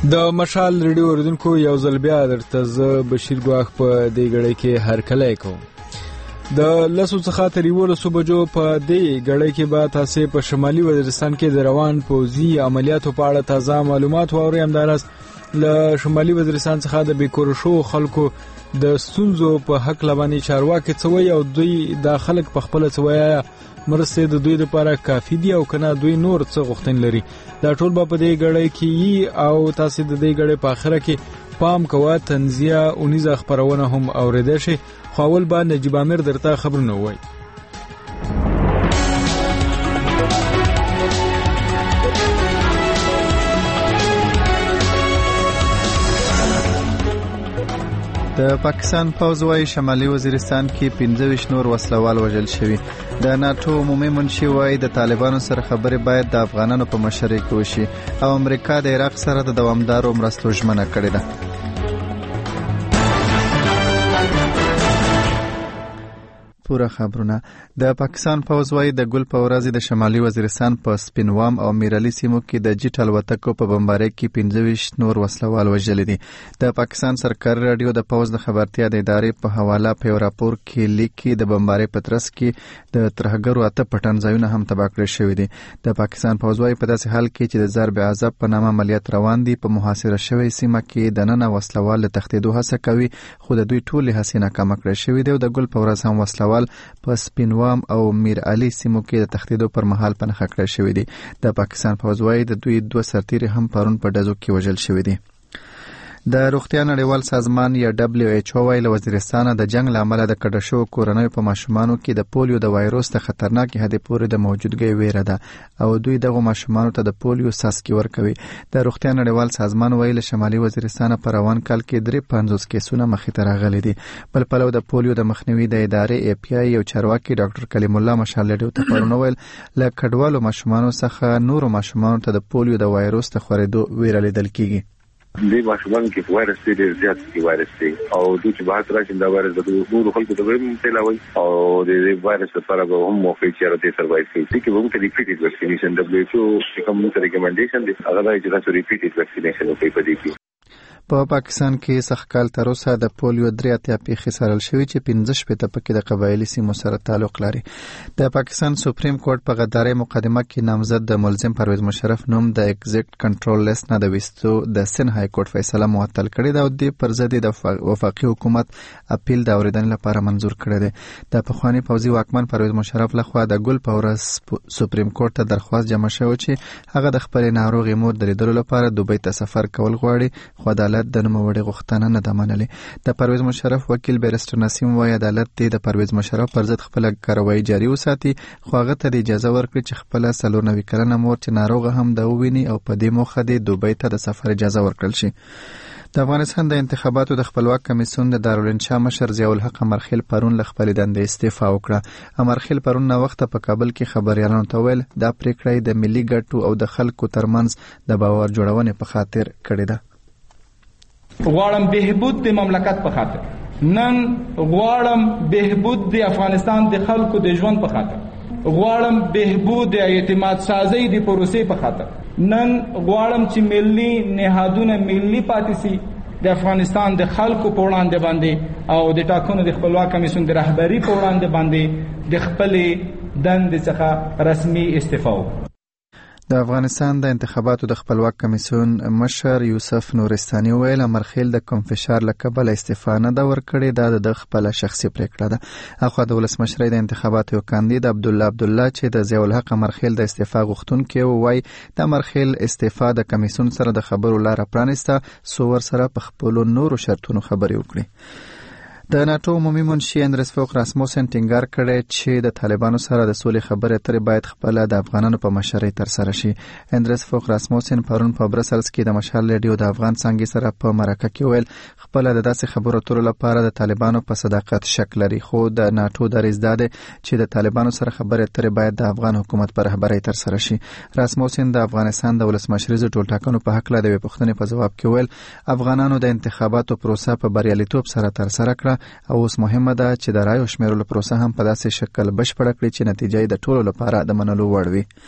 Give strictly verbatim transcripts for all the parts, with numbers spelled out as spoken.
د مشال ریډیو اوریدونکو یو ځل بیا درته زه بشیر ګواښ په دې غړی کې هرکلی کوم. د لسو څخه تر یولسو بجو په دې غړی کې به تاسو په شمالي وزیرستان کې د روان پوځي عملیاتو په اړه تازه معلومات واورئ. همداراز له شمالي وزیرستان څخه د بیکور شو خلکو د ستونزو په حق لبانې چارواکي څوي او دوی د خلک په خپل څوي مرسته د دوی لپاره کافي دي او کنه دوی نور څه غوښتن لري. دا ټول به په دې غړی کې او تاسو د دې غړی په اخره کې پام کوه. تنزیه اونیزه خبرونه هم اوریدل شي. خپل با نجیب امیر درته خبرونه وای. د پاکستان پوځ وايي شمالي وزیرستان کې پنځه ویشت نور وسلوال وژل شوي. د ناتو عمومي منشي وايي د طالبانو سره خبرې باید د افغانانو په مشرۍ کې وشي او امریکا د عراق سره د دوامدارو مرستو ژمنه کړې ده. پوره خبرونه. د پاکستان پوځ وايي د ګل په ورځ د شمالي وزیرستان په سپینوام او میرعلي سیمو کې د جیټ الوتکو په بمبارۍ کې پنځه ویشت نور وسلوال وژل دي. د پاکستان سرکاري رادیو د پوځ د خبرتیا د ادارې په حواله په یو راپور کې لیکي د بمبارۍ په ترڅ کې د ترهګرو اته پټن ځایونه هم تباه کړل شوي دي. د پاکستان پوځ وايي په داسې حال کې چې د ضرب عذاب په نامه عملیات روان دي په محاصره شوی سیمه کې د نن وسلوال له تښتېدو هڅه کوي خو د دوی ټولې هڅې ناکامه کړل شوې دي او د ګل په ورځ هم وسلوال په سپینوام او میرعلي سیمو کې د تښتېدو پر مهال پنهخه کړل شوی دی. د پاکستان پوځ وايي د دوی دوه سرتیري هم پرون په ډزو کې وژل شوي دي. د روغتیا نړیوال سازمان یا دبليو ایچ او وايي له وزیرستان د جنگ لامل د کډه شو کورنۍ په ماشومانو کې د پولیو د وایروس ته خطرناک حد پورې د موجودګۍ ویره ده او دوی دغه ماشومانو ته د پولیو ساسکی ورکوي. د روغتیا نړیوال سازمان وايي له شمالي وزیرستان په روان کال کې درې پنځوس کیسونه مخې ته راغلي دي. بل پلو د پولیو د مخنیوي د ادارې ای پی آی یو چارواکي ډاکټر کلیم الله مشال ډیو ته پرونه ویل له کډوالو ماشومانو څخه نورو ماشومانو ته د پولیو د وایروس ته خورېدو ویره لیدل کیږي. د ماشومان کې وایرس دی زیات کی وایرس دی او د چې بحث راشي دا وایرس د ټول خلکو د ویم تلاوي او د وایرس لپاره به هم موفق چیرې د سروایو کوي چې به موږ ته ریپیټډ ویکسینیشن دبليو ایچ او کوم څه ریکمنډیشن دي هغه دا چې تاسو ریپیټډ ویکسینیشن وکړئ په دې کې. په پاکستان کې سخکال تر اوسه د پولیو درې اتیا پیښې څارل شوې چې پنځه شپېته پکې د قبایلي سیمو سره تعلق لري. د پاکستان سپریم کورټ په غداري مقدمه کې نامزد د ملزم پرویز مشرف نوم د ایگزیکټ کنټرول لیست نه د وستو د سن های کورټ فیصله معطل کړې ده او د پر ضد د وفاقي حکومت اپیل د اوریدنې لپاره منظور کړی دی. د پخوانی پوځي واکمن پرویز مشرف لخوا د ګل په ورځ سپریم کورټ ته درخواست جمع شوی چې هغه د خپل ناروغي مور د لیدلو لپاره دوبۍ ته سفر کول غواړي خو عدالت د نوموړي غوښتنه نه ده منلې. د پرویز مشرف وکیل بیرسټر نسیم وايي عدالت دې د پرویز مشرف پر ضد خپل کاروایی جاري وساتي خو هغه ته اجازه ورکړي چې خپل څلور نوي کلنه مور چې ناروغه هم د وویني او په دې موخه دې دوبۍ ته د سفر اجازه ورکړل شي. د افغانستان د انتخاباتو د خپلواک کمیسیون د دارالانشا مشر ضیاء الحق امرخیل پرون له خپل دندې استعفا وکړه. امرخیل پرون نو وخت په کابل کې خبريالانو ته ویل دا پریکړه د ملي ګټو او د خلکو ترمنځ د باور جوړونې په خاطر کړې ده. غواړم بهبود د مملکت په خاطر نن غواړم بهبود د افغانستان د خلکو د ژوند په خاطر غواړم بهبود د اعتماد سازي د پروسې په خاطر نن غواړم چې ملي نهادونه ملي پاتې سي د افغانستان د خلکو په وړاندې باندې او د ټاکنو د خپلواک کمیسیون د رهبری په وړاندې باندې د خپل دند څخه رسمي استعفا وکړم. د افغانستان د انتخاباتو د خپلواک کمیسیون مشر یوسف نورستاني ویل امرخیل د کوم فشار له کبله استعفا نه ده ورکړې د خپل شخصي پریکړه ده. اخو د ولسمشرۍ د انتخاباتو کاندید عبد الله عبد الله چې د ضیاء الحق امرخیل د استعفا غوښتونکو وای د امرخیل استعفا د کمیسیون سره د خبرو لار پرانسته سو ور سره په خپل نورو شرطونو خبرې وکړي. د ناتو عمومي منشي اندرس فوق راسموسن ټینګار کړی چې د طالبانو سره د سولې خبرې اترې باید خپل د افغانانو په مشرۍ تر سره شي. اندرس فوق راسموسن پرون په برسلز کې د مشال ریډیو د افغان څنګه سره په مرکه کې ویل خپل د داسې خبرو اترو لپاره د طالبانو په صداقت شک لري خو د ناتو دریځ ده چې د طالبانو سره خبرې اترې باید د افغان حکومت په رهبرۍ تر سره شي. راسموسن د افغانستان د ولسمشریزو ټولټاکنو په حق له د پوښتنې په جواب کې ویل افغانانو د انتخاباتو پروسه په بریالیتوب سره تر سره کړه او اوس مهمه ده چې د رایو شمیرلو پروسه هم په داسې شکل بشپړه کړي چې نتیجه د ټولو لپاره د منلو وړ وي.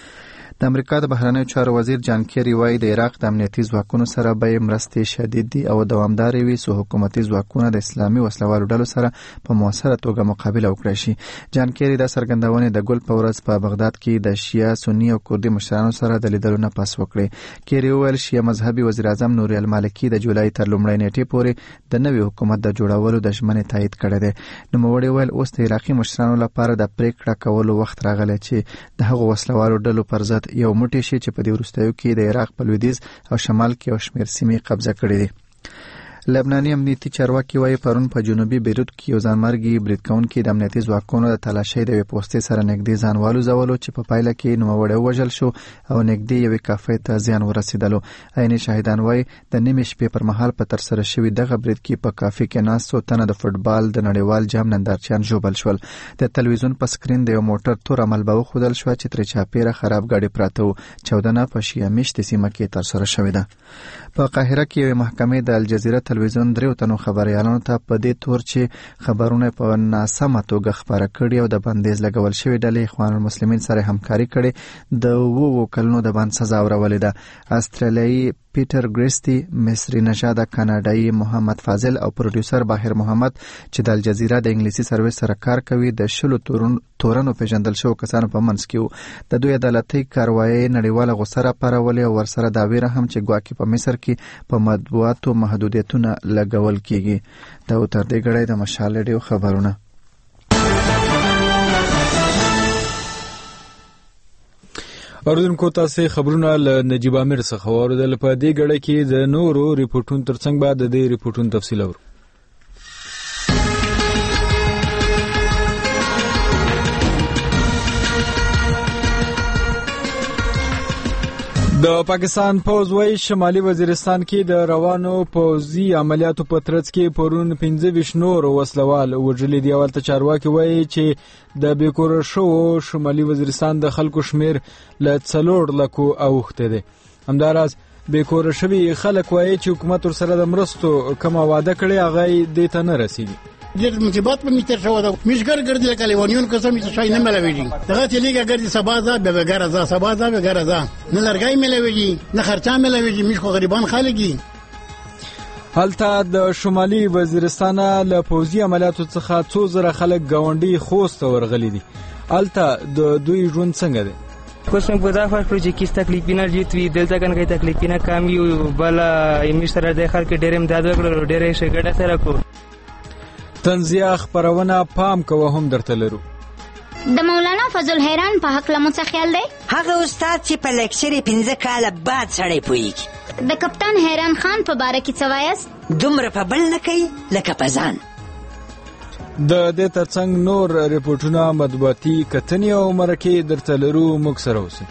د امریکا د بهرنیو چارو وزیر جان کیری وایي د عراق د امنیتي ځواکونو سره به مرستې شدید دي او دوامدارې وي څو حکومتي ځواکونه د اسلامي وسلوالو ډلو سره په مؤثره توګه مقابله وکړي شي. جان کیری د څرګندونې د ګل په ورځ په بغداد کې د شیعه سنی او کوردي مشرانو سره د لیدلو نه پس وکړي. کیری وویل شیعه مذهبي وزیر اعظم نوري المالکي د جولای تر لومړۍ نیټې پورې د نوي حکومت د جوړولو د ژمنې تایید کړی دی. نوموړي وویل اوس د عراقي مشرانو لپاره د پریکړه کولو وخت راغلی چې د هغو وسلوالو ډلو پر ضد یو موټی شي چې په دې وروستیو کې د عراق په لویدیځ او شمال کې یو شمېر سیمې قبضه کړي دي. لبناني امنیتي چارواکي وایي پرون په جنوبي بیروت کې یو ځانمرګي برید کوونکي د امنیتي ځواکونو د تلاشۍ د یوې پوستې سره نږدې ځان والوځولو چې په پایله کې نوموړی ووژل شو او نږدې یوې کافې ته زیان ورسېدلو. عیني شاهدان وایي د نیمې شپې پر مهال په ترسره شوي دغه برید کې په کافې کې ناستو تنه د فوټبال د نړیوال جام نندارچیان ژوبل شول. د تلویزیون په سکرین د یو موټر تور عمل به وښودل شوه چې ترې چاپیره خراب ګاډي پراته وو. چاودنه په شیعه میشتې سیمه کې ترسره شوې ده. په قاهره کې یوې محکمې د الجزیره تلویزیون دریو تنو خبریالانو ته په دې تور چې خبرونه په ناسمه توګه خپاره کړي او د بندیز لګول شوی ډلې اخوان المسلمین سره همکاري کړي د اوو کلونو د بند سزا ورولې ده. استرالیایي پیټر ګریسټي، مصری نژاده کاناډایي محمد فاضل او پروډوسر باهر محمد چې د الجزیره د انګلیسي سرویس سره کار کوي د شلو تورنو پیژندل شو کسانو په منځ کې وو. د دوی عدالتي کاروایی نړیواله غوسه راپارولې او ورسره دا ویره هم چې ګواکې په مصر کې په مطبوعاتو محدودیتونه لګول کیږي. دا تر دې غړې د مشال ریډیو خبرونه. اوردونکو تاسو خبرونه له نجیب امیر څخه واوریدل. په دې غړې کې د نورو ریپورتونو ترڅنګ بعد د دې ریپورتونو تفصیل اورو. د پاکستان پوځ وايي شمالي وزیرستان کې د روانو پوځي عملیاتو په ترڅ کې پرون پنځه ویشت نور وسلوال وژلي دي. اول ته چارواکي وايي چې د بیکوره شو شمالي وزیرستان د خلکو شمیر له څلور لکو اوښته دي. همداراز بیکوره شوي خلک وايي چې حکومت ورسره د مرستو کومه وعده کړې هغه دې ته نه رسیږي. در مصیبت په میتر شو دا میشګر ګرځي لکه لیوانیون قسم چې شای نه ملويږي. دغه چې لیګه ګرځي سبا ځا به بغیر ځا سبا ځا بغیر ځا نه لرګای ملويږي نه خرچا ملويږي. میش خو غریبان خالګي. هلته د شمالي وزیرستان له پوځي عملیاتو څخه څو زره خلک گاونډي خوست ورغلي دي. هلته د دوی ژوند څنګه دی؟ کوم په دا فرق چې کیس تکلیفینه جیتوي دلته کنه کې تکلیفینه کم یو بل ایمیش سره د خلک ډېرم داد وکړو ډېرې شګړه سره کو. تنزیه خبرونه پام کوه هم درته لرو. د مولانا فضل حیران په حق لمو څه خیال دی؟ هغه استاد چې په لیکچر پنځه کاله بعد سړی پوهیږي. د کپتان حیران خان په باره کې څه وایاست؟ دومره په بل نه کوي لکه په ځان. د دې ترڅنګ نور ریپورټونه مطبوعاتي کتنې او مرکې درته لرو. موږ سره اوسئ.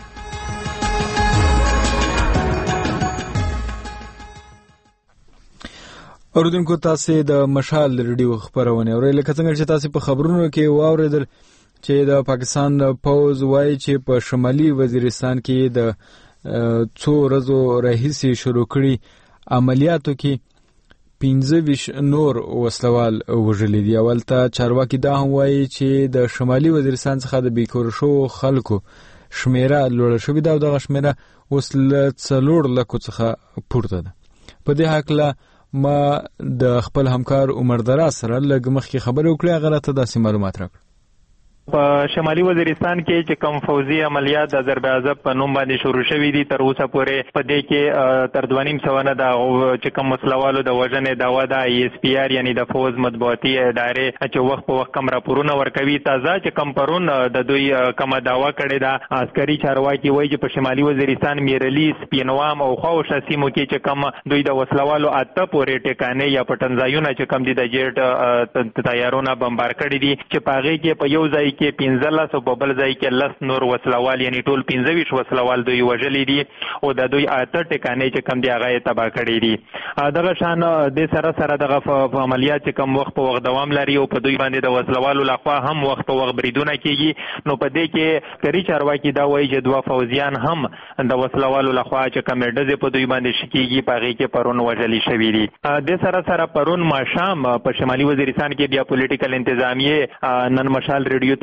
اوردونکو تاسو د مشال ریډیو خبرونه اورئ. لکه څنګه چې تاسو په خبرونو کې واوریدل چې د پاکستان پوځ وایي چې په شمالي وزیرستان کې د څو ورځو راهیسې شروع کړي عملیاتو کې پنځه ویشت نور وسلوال وژلي دي. اول ته چارواکي دا هم وایي چې د شمالي وزیرستان څخه د بیکور شو خلکو شمیره لوړه شوې ده او دغه شمیره اوس له څلور لکو څخه پورته ده. په دې هکله ما د خپل همکار عمر دراز سره لږ مخکې خبرې وکړې. هغه راته داسې معلومات راکړل. په شمالي وزیرستان کې چې کوم فوزي عملیات د ضرب عذاب په نوم باندې شروع شوي دي تر اوسه پورې په دې کې تر دوه نیم سوه نه د چې کوم وسلوالو د وژنې دعوه ده ای اس پی آر یعنی د فوز مطبوعاتي ادارې چې وخت په وخت کم راپورونه ورکوي. تازه چې کم پرون د دوی کومه دعوه کړې ده عسکري چارواکي وایي چې په شمالي وزیرستان میرلی سپینوام او خواوشا سیمو کې چې کم دوی د وسلوالو اته پورې ټکانې یا پټنځایونه چې کم دي د جیټ تیارونه بمبار کړي دي چې په هغې کې په یو ځای کې پنځلس او په بل ځای کې لس نور وسلوال یعنی ټول پنځه ویشت وسلوال دوی وژلي دي او د دوی اته ټکانې چې کم دي هغه یې تباه کړي دي. دغه شان د سره سره دغه عملیات چې کم وخت په وخت دوام لري او په دوی باندې د وسلوالو لخوا هم وخت په وخت بریدونه کیږي. نو په دې کې کری چارواکي دا وایي چې دوه فوزیان هم د وسلوالو لخوا چې کم ډزې په دوی باندې شکیږي په هغې کې پرون وژلي شوي دي. د سره سره پرون ماښام په شمالي وزیرستان کې بیا پولیټیکل انتظامیې نن مشال ریډیو ته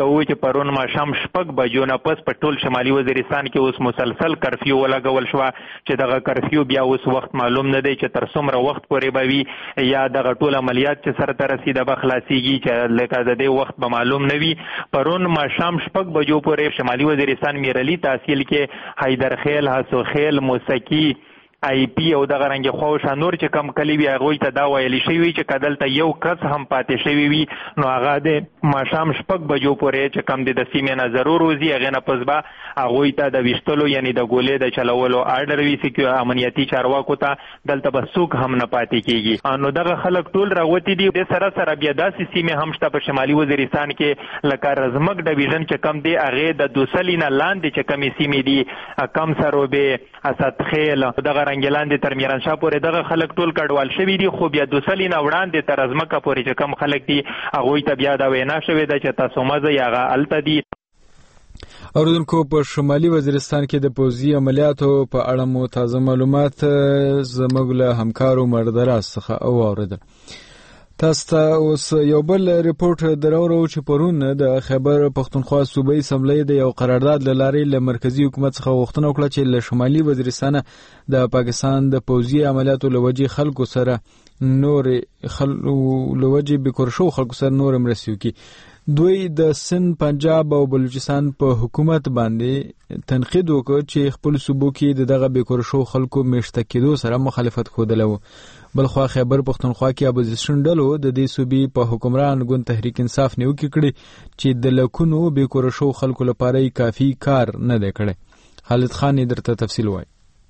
کوو چې پرون ماښام شپږ بجو نه پس په ټول شمالي وزیرستان کې اوس مسلسل کرفیو ولګول شوه چې دغه کرفیو بیا اوس وخت معلوم نه دی چې تر څومره وخت پورې به وي یا دغه ټول عملیات چې سره ته رسېده به خلاصېږي چې لکه د دې وخت به معلوم نه وي. پرون ماښام شپږ بجو پورې شمالي وزیرستان میرعلي تحصیل کې حیدرخیل، حسوخیل، موسکی، آی پی او دغه رنګ خو نور چې کم کلی وي هغوی ته دا ویلی شوي چې که دلته یو کس هم پاتې شوي وي نو هغه د ماښام شپږ بجو پورې چې کم دی د سیمې نه ضرور وځي، هغې نه پس به هغوی ته د ویشتلو یعنې د ګولې د چلولو آرډر وي چې امنیتي چارواکو ته دلته به څوک هم نه پاتې کېږي. نو دغه خلک ټول راوتي دي. د سره سره بیا داسې سیمې هم شته په شمالي وزیرستان کې لکه رزمک ډویژن چې کم دی هغې د دوسلي نه لاندې چې کمې سیمې دي کم سروبې، اسدخیل، دغه لاندې تر میرانشاه پورې دغه خلک ټول کډوال شوي دي. خو بیا دوسلي نه وړاندې تر ازمکه پورې چې کم خلک دي هغوی ته بیا دا وینا شوې ده چې تاسو مه ځئ، هغه هلته دي. اوریدونکو په شمالي وزیرستان کې د پوځي عملیاتو په اړه مو تازه معلومات زموږ له همکارو مردراز څخه واورېدل. تاسو ته اوس یو بل ریپورټ دراوړو چې پرون د خیبر پښتونخوا صوبایي اسمبلی د یو قرارداد له لارې له مرکزي حکومت څخه غوښتنه وکړه چې له شمالي وزیرستان د پاکستان د پوځي عملیاتو له وجې خلکو سره نور خلکو له وجې بېکور شوو خلکو سره نور مرستې وکړي. دوی د سند، پنجاب او بلوچستان په حکومت باندې تنقید وکړ چې خپل صوبو کې د دغه بېکور شوو خلکو میشته کېدو سره مخالفت ښودلی و. بلخوا خیبر پښتونخوا کې اپوزیشن ډلو د دې صوبې په حکمران ګوند تحریک انصاف نیوکې کړې چې د لکونو بېکوره شوو خلکو لپاره یې کافي کار نه دی کړی. خالد خان یې درته تفصیل وایي.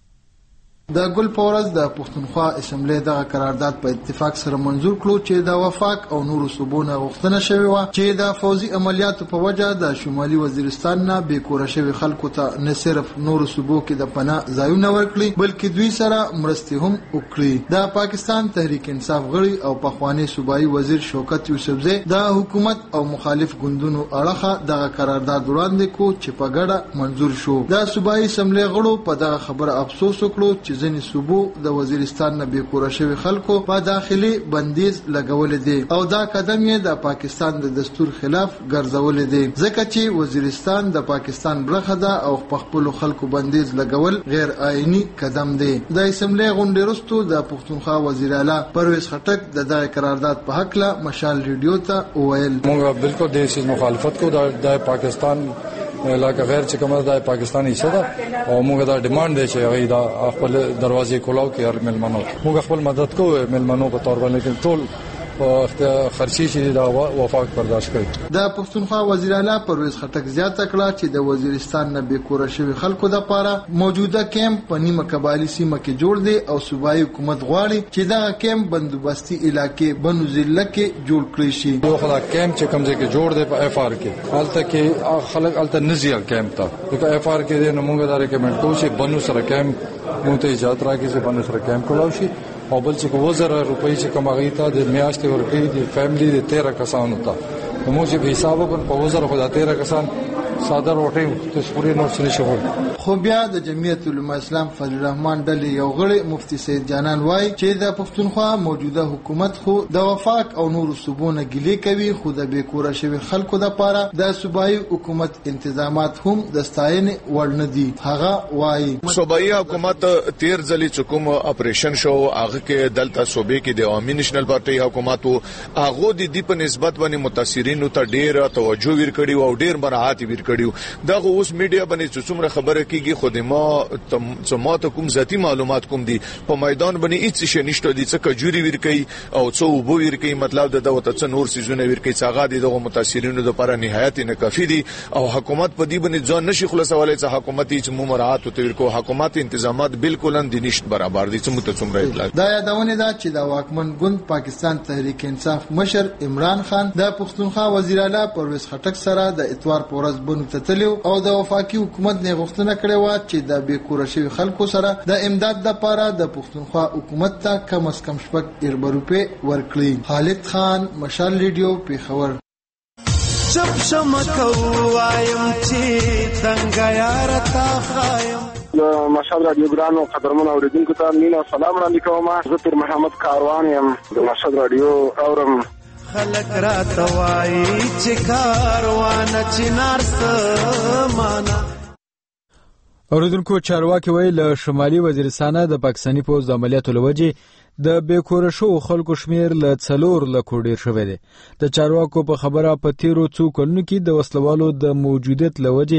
د ګل په ورځ د پښتونخوا اسمبلی دغه قرارداد په اتفاق سره منظور کړو چې د وفاق او نورو صوبو نه غوښتنه شوې وه چې د فوځي عملیاتو په وجه د شمالي وزیرستان نه بېکوره شوي خلکو ته نه صرف نورو صوبو کې د پناه ځایونه ورکړي بلکې دوی سره مرستې هم وکړي. د پاکستان تحریک انصاف غړي او پخوانی صوبایي وزیر شوکت یوسفزی د حکومت او مخالف ګوندونو اړخه دغه قرارداد وړاندې کړو چې په ګډه منظور شو. د صوبایي اسمبلی غړو په دغه خبره افسوس وکړو چې ځینې صوبو د وزیرستان نه بېکوره شوي خلکو په داخلي بندیز لګولې دي او دا قدم یې د پاکستان د دستور خلاف ګرځولې دي ځکه چې وزیرستان د پاکستان برخه ده او په خپلو خلکو بندیز لګول غیر آئیني قدم دی. د اسمبلی غونډې وروسته د پښتونخوا وزیر اعلی پرویز خټک د دغه قرارداد په هکله مشال ریډیو ته وویل موږ بالکل د دې مخالفت کوو. د پاکستان علاقه غیر چې کومه د پاکستاني حصہ ده او موږ دا ډیماند دی چې هغه دا خپل دروازې کولاو کې هر ملمنو موږ خپل مدد کوو ملمنو په تور باندې لیکن ټول خرچي چې دا وفاق برداشت کړي. د پښتونخوا وزیر اعلی پرویز خټک زیاته کړه چې د وزیرستان نه بېکوره شوي خلکو لپاره موجوده کیمپ په نیمه قبایلي سیمه کې جوړ دی او صوبایي حکومت غواړي چې دغه کیمپ بندوبستي علاقې بنو ضلع کې جوړ کړی شي. یو خلا کیمپ چې کوم ځای کې جوړ دی په اف آر کې هلته کې خلک هلته نزي کیمپ ته په اف آر کې دی نو موږ دا ریکمند کوو چې بنو سره کیمپ موږ ته اجازه راکړي چې بنو سره کیمپ کولاو شي او بل چې وزره روپۍ چې کوم هغه ته د میاشتې ورکړي د فیملی د تیرہ کسانو ته موږ چې په حساب وکړو په وزره خو د تیرہ کسان ساده روټي تصوري نور څه نشو. خو بیا د جمعیت علماء اسلام فضل الرحمن ډلې یو غړی مفتی سید جانان وایي چې د پښتونخوا موجوده حکومت خو د وفاق او نورو صوبونو ګیلې کوي خو د بېکوره شوي خلکو لپاره د صوبایي حکومت انتظامات هم د ستاینې وړ نه دي. هغه وایي صوبایي حکومت تیر ځلې چې کوم اپریشن شو هغه کې دلته صوبې کې د عوامي نېشنل پارټي حکومت هغه د دې په نسبت باندې متاثرینو ته ډېر توجه ورکړي او ډېر مراعات ورکړي. دا اوس میډیا باندې څومره خبره کیږي خو د ما څه کوم ذاتی معلومات کوم دي په میدان باندې هیڅ شي نشته دي څه کجوري ورکي او څه وبو ورکي مطلب د دوت څه نور سيزونه ورکي څنګه دي دغه متاثرینو لپاره نهایت نه کافي دي او حکومت په دې باندې ځان نشي خلاصولای چې حکومت هیڅ ممرات او ورکو حکومت انتظامات بالکل اند نشټ برابر دي څه متصوم اطلاع. دا یادونه ده چې د واکمن ګوند پاکستان تحریک انصاف مشر عمران خان د پښتونخوا وزیر اعلی پرویز خټک سره د اتوار پورز بنو تتلیو او د وفاقي حکومت نه غوښتنه کړې و چې د بېکوره شوي خلکو سره د امداد لپاره د پښتونخوا حکومت ته کم از کم شپږ اربع روپۍ ورکړي. خالد خان مشال ریډیو پیښور. چپ شمکو وایم چې څنګه یار تا خایم مشهد رادیو ګرانو قدرمن اوریدونکو ته مینا سلام وړاندې کوم. زه پیر محمد کاروان یم د مشهد رادیو اورم خلک را توای چې کاروان چنار سمانا. اوریدونکو چارواکي وایي له شمالي وزیرستانه د پاکستاني پوځ د عملیاتو له وجې د بېکوره شوو خلکو شمیر له څلور لکو ډېر شوی دی. د چارواکو په خبره په تیرو څو کلونو کې د وسلوالو د موجودیت له وجې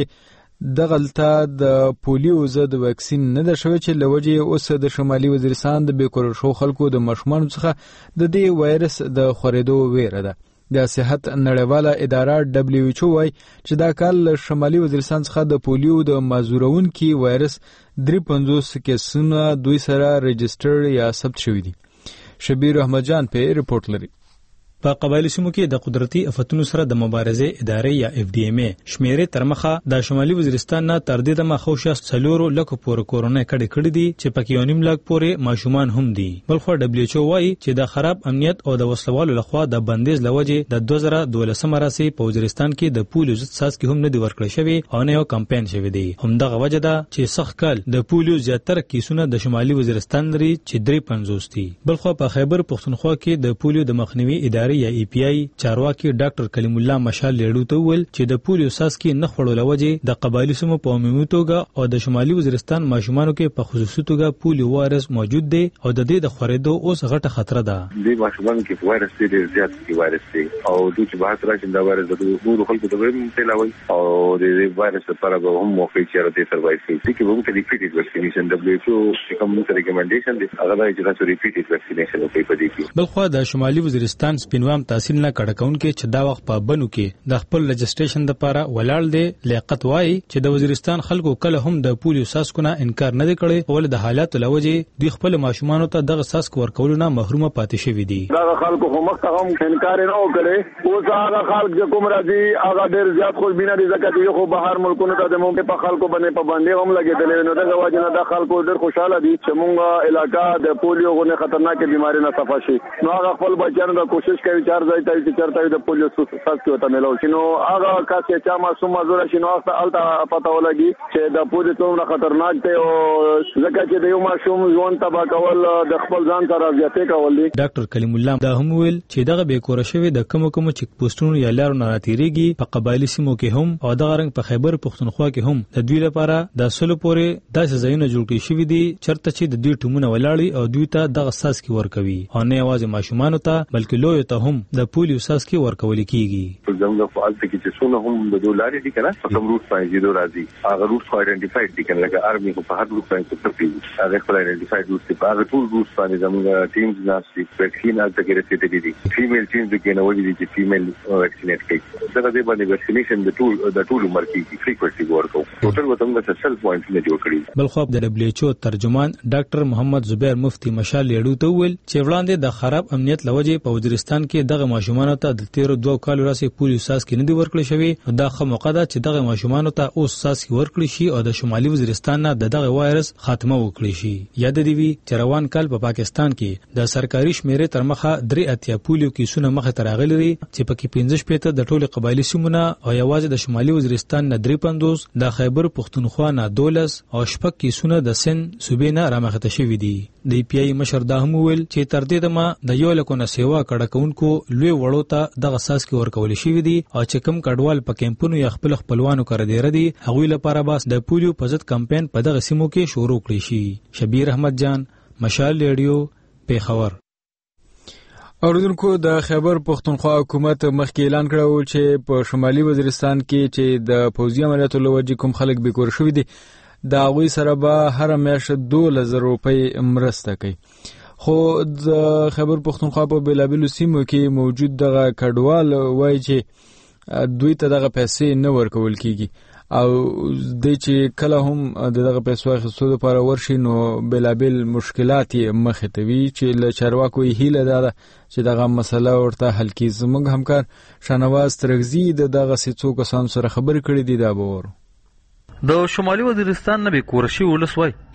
دغلته د پولیو ضد واکسین نه ده شوی چې له وجې اوس د شمالي وزیرستان د بېکوره شوو خلکو د ماشومانو څخه د دې وایرس د خورېدو ویره ده. د صحت نړیواله اداره دبلیو ایچ او وايي چې دا کال له شمالي وزیرستان څخه د پولیو د مازورونکي وایرس درې پنځوس کیسونه دوی سره رجسټر یا ثبت شوي دي. شبیر احمد جان په ریپورت لري. په قبایلی سیمو کې د قدرتي آفتونو سره د مبارزې ادارې یا اف ډي ام ای شمیرې تر مخه د شمالي وزیرستان نه تر دې د مخه څلورو لکو پورې کورونه کډې کړې دي چې پکې یو نیم لک پورې ماشومان هم دي. بلخو دبلیو ایچ او وايي چې د خراب امنیت او د وسلوالو لخوا د بندیز لوجې د دوه زره دولسم راسي په وزیرستان کې د پولیو ضد څاڅکي هم نه دی ورکړل شوی او نه یو کمپاین شوی دی. همدغه وجه ده چې سخت کال د پولیو زیاتره کیسونه د شمالي وزیرستان لري چې درې پنځوس دي. بلخو په خیبر پختونخوا کې د پولیو د مخنیوي ادارې یا ای پی آی چارواکي ډاکټر کلیم الله مشال لیړو ته ویل چې د پولیو څاڅکي نه خړول وجې د قبایلی سیمو په عمومي توګه او د شمالي وزیرستان ماشومانو کې په خصوصي توګه پولیو وایرس موجود دی او د دې د خورېدو اوس غټه خطر ده. د ماشومانو کې وایرس ډېر زیات دی وایرس دی او دوی چې بحث راځي دا وایرس د نورو خلکو ته هم تلاوي او د وایرس لپاره به هم موقع چې راځي سروایو کوي چې موږ ته ریپیټډ ویکسینیشن دبلیو ایچ او چې کوم څه ریکمنډیشن دي هغه دا چې تاسو ریپیټډ ویکسینیشن وکړئ په دې کې. بلخو د شمالي وزیرستان سپینوام تحصیل نه کډکون کې چې دا وخت په بنو کې د خپل رجسټریشن لپاره ولاړ دی. لیاقت وایي چې د وزیرستان خلکو کله هم د پولیو ساسکونه انکار نه دی کړی ول د حالات لوجې د خپل ماشومانو ته دغه ساسک ورکول نه محروم پاتې شوی دي. دا خلکو خو مخ ته هم انکار نه وکړي اوس هغه خلک چې کوم راځي هغه ډېر زیات خو بنا دي ځکه چې خو بهر ملکونو ته د مونږ په خلکو باندې پابندي هم لګېدلې نو دا واجب نه د خلکو ډېر خوشاله دي چې مونږ علاقہ د پولیو غو خطرناک بیماری نه صفه شي نو هغه خپل بچیانو د کوشش کوي چې هر ځای ته چې چرته د پولیو ساس کې وته ملو شنو هغه کاسه چا معصوم مزور شنو الته پته ولګي چې د پولیو څومره خطرناک دی او ځکه چې د یو معصوم ژوند تبا کول د خپل ځان سره زیاتې کول دي. ډاکټر کلیم الله دا هم ویل چې دغه بیکوره شوی د کوم کوم چک پوسټونو یا لارو نه راتېریږي په قبایلی سیمو کې هم او د غرنګ په خیبر پختونخوا کې هم د دوی لپاره د سلو پورې داسې ځایونه جوړ کړي شوی دي چرته چې د دوی ټیمونه ولاړي او دوی ته دغه ساس کې ورکوي او نه یوازې ماشومان ته بلکې لوی ته هم د پولیو ساس کې ورکول کیږي. زموږ په حالت کې چې څونه هم د دولاري دي کنه په کوم روټ باندې د راځي هغه روټ خو آئیډنټیفاید دي کنه لکه ارمي په هر روټ باندې څه کوي هغه خپل آئیډنټیفاید روټ په هغه ټول روټ باندې زموږ ټیمز ناشې ویکسین الته کې رسیدلې دي فیمیل ټیمز کې نو ودی چې فیمیل ویکسینیټ کوي دا د باندې ویکسینیشن د ټول د ټول عمر کې فریکوئنسي ورکو ټوټل وته موږ سل پوینټ نه جوړ کړی. بل خو د دبلیو ایچ او ترجمان ډاکټر محمد زبیر مفتی مشال لیړو ته ویل چې وړاندې د خراب امنیت لوجې په وزیرستان کې دغه ماشومان ته د تیرو دوه کالو راسي پولیو ساس کې نه دی ورکړل شوی دا خو موقع ده چې دغه ماشومان ته اوس ساس کې ورکړل شي او د شمالي وزیرستان نه دغه وایرس خاتمه وکړي شي. یاد دی وی چې روان کال په پا پاکستان کې د سرکاري شمیرې تر مخه درې اتیا پولیو کیسونه مخه تراغلي دي چې پکې پنځه شپږ د ټولو قبایلی سیمونه او یوازې د شمالي وزیرستان نه درې پنځوس د خیبر پختونخوا نه دولس او شپږ کیسونه د سن صوبې نه رامخته شوي دي. د پی آی مشر دا هم ویل چې تر دې دمه د یو لکو نه سیوا کډکونکو لوی وړو ته دغه ساس کې ورکول شوی دي او چې کوم کډوال په کیمپونو یا خپل خپلوانو کړه دی ردی هغوی لپاره بس د پولیو په ضد کمپاین په دغه سیمو کې شروع کړی شي. شبیر احمد جان مشال ریډیو پیښور. اوریدونکو د خیبر پختونخوا حکومت مخکې اعلان کړو چې په شمالي وزیرستان کې چې د پوځي عملیاتو لوجې کوم خلک بیکور شوي دي دا غوي سره به هر میاشت دوه زره روپۍ مرسته کوي. خو د خیبر پختونخوا په بیلابیلو سیمو کې موجود دغه کډوال وایي چې دوی ته دغه پیسې نه ورکول کیږي او د چې کله هم دغه پیسو اخیستو لپاره ورشي نو بیلابیل مشکلات یې مخې ته وي چې له چارواکو یې هیله ده چې دغه مسله ورته حل کړي. زموږ همکار شاهنواز ترغزي د دغه څو کسانو سره خبرې کړې دي دا به ورو. د شمالي وزیرستان نه بیکور شوي ولس وایي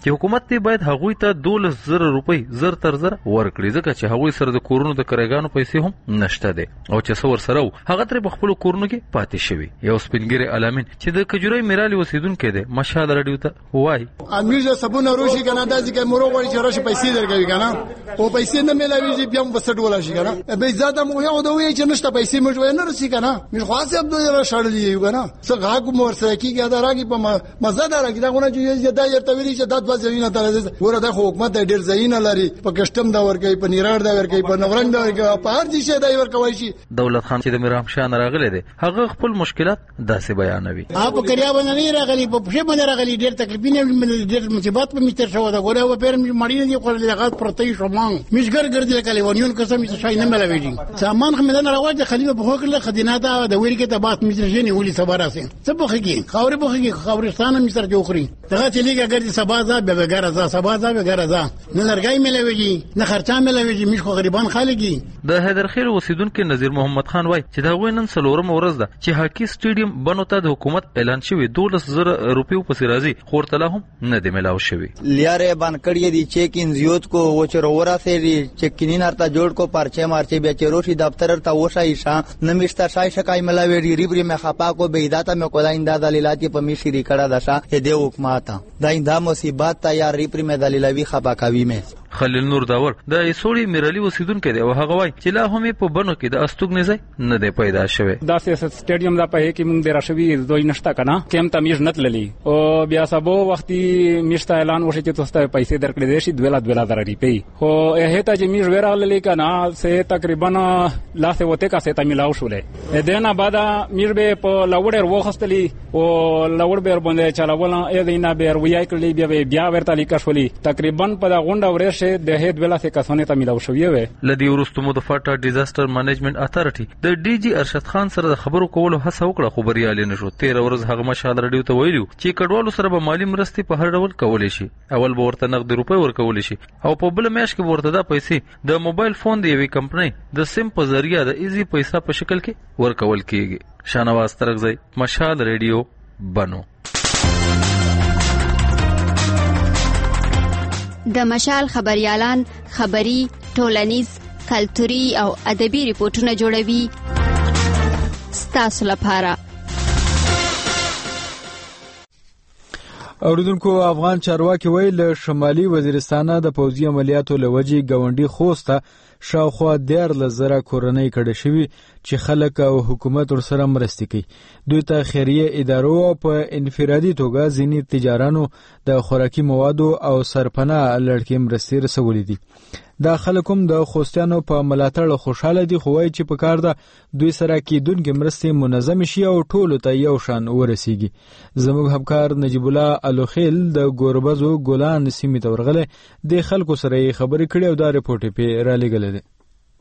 چې حکومت ته باید هغوی ته دولس زره روپۍ زر تر زر ورکړي ځکه چې هغوی سره د کورونو د کرایګانو پیسې هم نشته دي او چې څور سره هغه تر په خپل کورونو کې پاتې شوی. یو سپینګری علامین چې د کجوري میرالي اوسیدونکو دی مشال رادیو ته وای امیر صابونه روشي کنه داسې کې مورو غوړي چې راشه پیسې درکوي کنه او پیسې نه ملاويږي بیا هم بسټ ولا شي کنه به زیاده مو یو دوی چې نشته پیسې موږ نه رسي کنه مې خاصه عبد الله شړلې کنه څه غاګ مور سره کیږي دا راګي په مزه دا راګي دا غونه چې دا یې تویري چې د دوه ځینې ته ور د حکومت ډېر ځینې لري په کسٹم دا ورګي په نیراړ دا ورګي په نورنګ دا ورګي په هر ځای دا ورکوي شي. دولت خان چې د میرام شاه راغله دي هغه خپل مشکلات داسې بیانوي. اپ کریا باندې راغلي په شه باندې راغلي ډېر تکلیفونه ډېر مصیبت په میتر شو دا غوړه و پیر مړی دی خو لغات پرتې شومان مشګر ګرځي کالیونیون قسم چې شای نه ملاويږي سامان خمدان راوځي خلیفہ په خوکله خدینه دا د ویل کې ته بات میتر جنې ولي صبر اسه څه بخږي خاورې بخږي خاورستان مصر جوخري دغه چې لیګه ګرځي سبا ځا به ګرځا سبا ځا به ګرځا نه لرګای ملاويږي نه خرچا ملاويږي مش خو غریبان خالګي. د حیدرخیل اوسیدونکو نذیر محمد خان وای چې دا وینن سلورم ورځ ده چې هاکی سټیډیم بنو ته د حکومت اعلان شوی دولس زره روپیو په سرازي خورتله هم نه دی ملاو شوی. لیاره بان کړی دی چیک ان زیوت کو و چرورا سے دی چیک کینین ارتا جوړ کو پرچه مارچه بیا چروشي دفتر ارتا وشای شا نمیشتا شای شکای ملاوی ریبری میں خپا کو بیداتا میں کولا اندا دلیلاتی پمیشی ری کړه دشا دې حکومت دا اندا مصیبت تا یا ریبری میں دلیلوی خپا کوي میں. خلیل نور داور د ایسوړي میرالي اوسیدونکو دی او هغه وای چې لا هم په بنو کې د استوګ ځای نه دی پیدا شوی. دا سټیډیم دا په کې موږ د راشوي دوی نشتا کنه کیم ته میژ نت للی او بیا سبو وختي میشتا اعلان وشي چې تاسو ته پیسې درکړې دي شي دوه دوه درې ریپی خو هه ته چې میژ ورا للی کنه سه تقریبا لا سه وته کا سه ته ملاو شولې دنه بعد میژ به په لوړ وروخستلی او لوړ به باندې چلاول اې دینه به ویای کړلی بیا بیا ورته لیکا شولې تقریبا په دا غونډه ورې د هیت ویلا څخه کسونه ته ملاو شوې وې. لدی ورستمو د فاټا ډیزاستر مینجمنت اتارټي د ډي جی ارشد خان سره د خبرو کولو هڅه وکړه خو بریالي نشو. تیر ورځ هغه مشال رډیو ته ویلو چې کډوالو سره به مالی مرستې په هر ډول کولې شي. اول به ورته نقد روپۍ ورکول شي او په بل میاشت کې ورته د پیسې د موبایل فون دی یوې کمپنۍ د سیم په ذریعہ د ایزي پیسې په شکل کې ورکول کیږي. شانواز ترغزی مشال رډیو بنو. د مشال خبريالان خبري ټولنیز کلتوري او ادبي ریپورتونه جوړوي ستاسو لپاره. اوریدونکو افغان چارواکي ویل له شمالي وزیرستان د پوځي عملیاتو لوجي گاونډي خوسته شاوخوا دیر لزره کورنۍ کډه شوی چې خلک او حکومت ورسره مرستې کوي. دوی ته خیریه ادارو په انفرادي توګه ځینې تجارانو د خوراکي موادو او سرپناه لړکې مرستې رسولې دي. دا خلک هم د خوستیانو په ملاتړ خوشاله دي خو وایي چې په کار ده دوی سره کېدونکې مرستې منظم شي او ټولو ته یو شان ورسیږي. زموږ همکار نجیب الله الوخیل د ګوربزو ګلان سیمې ته ورغلی د خلکو سره یې خبرې کړې او دا رپورټ یې پرې رالیږلی دی.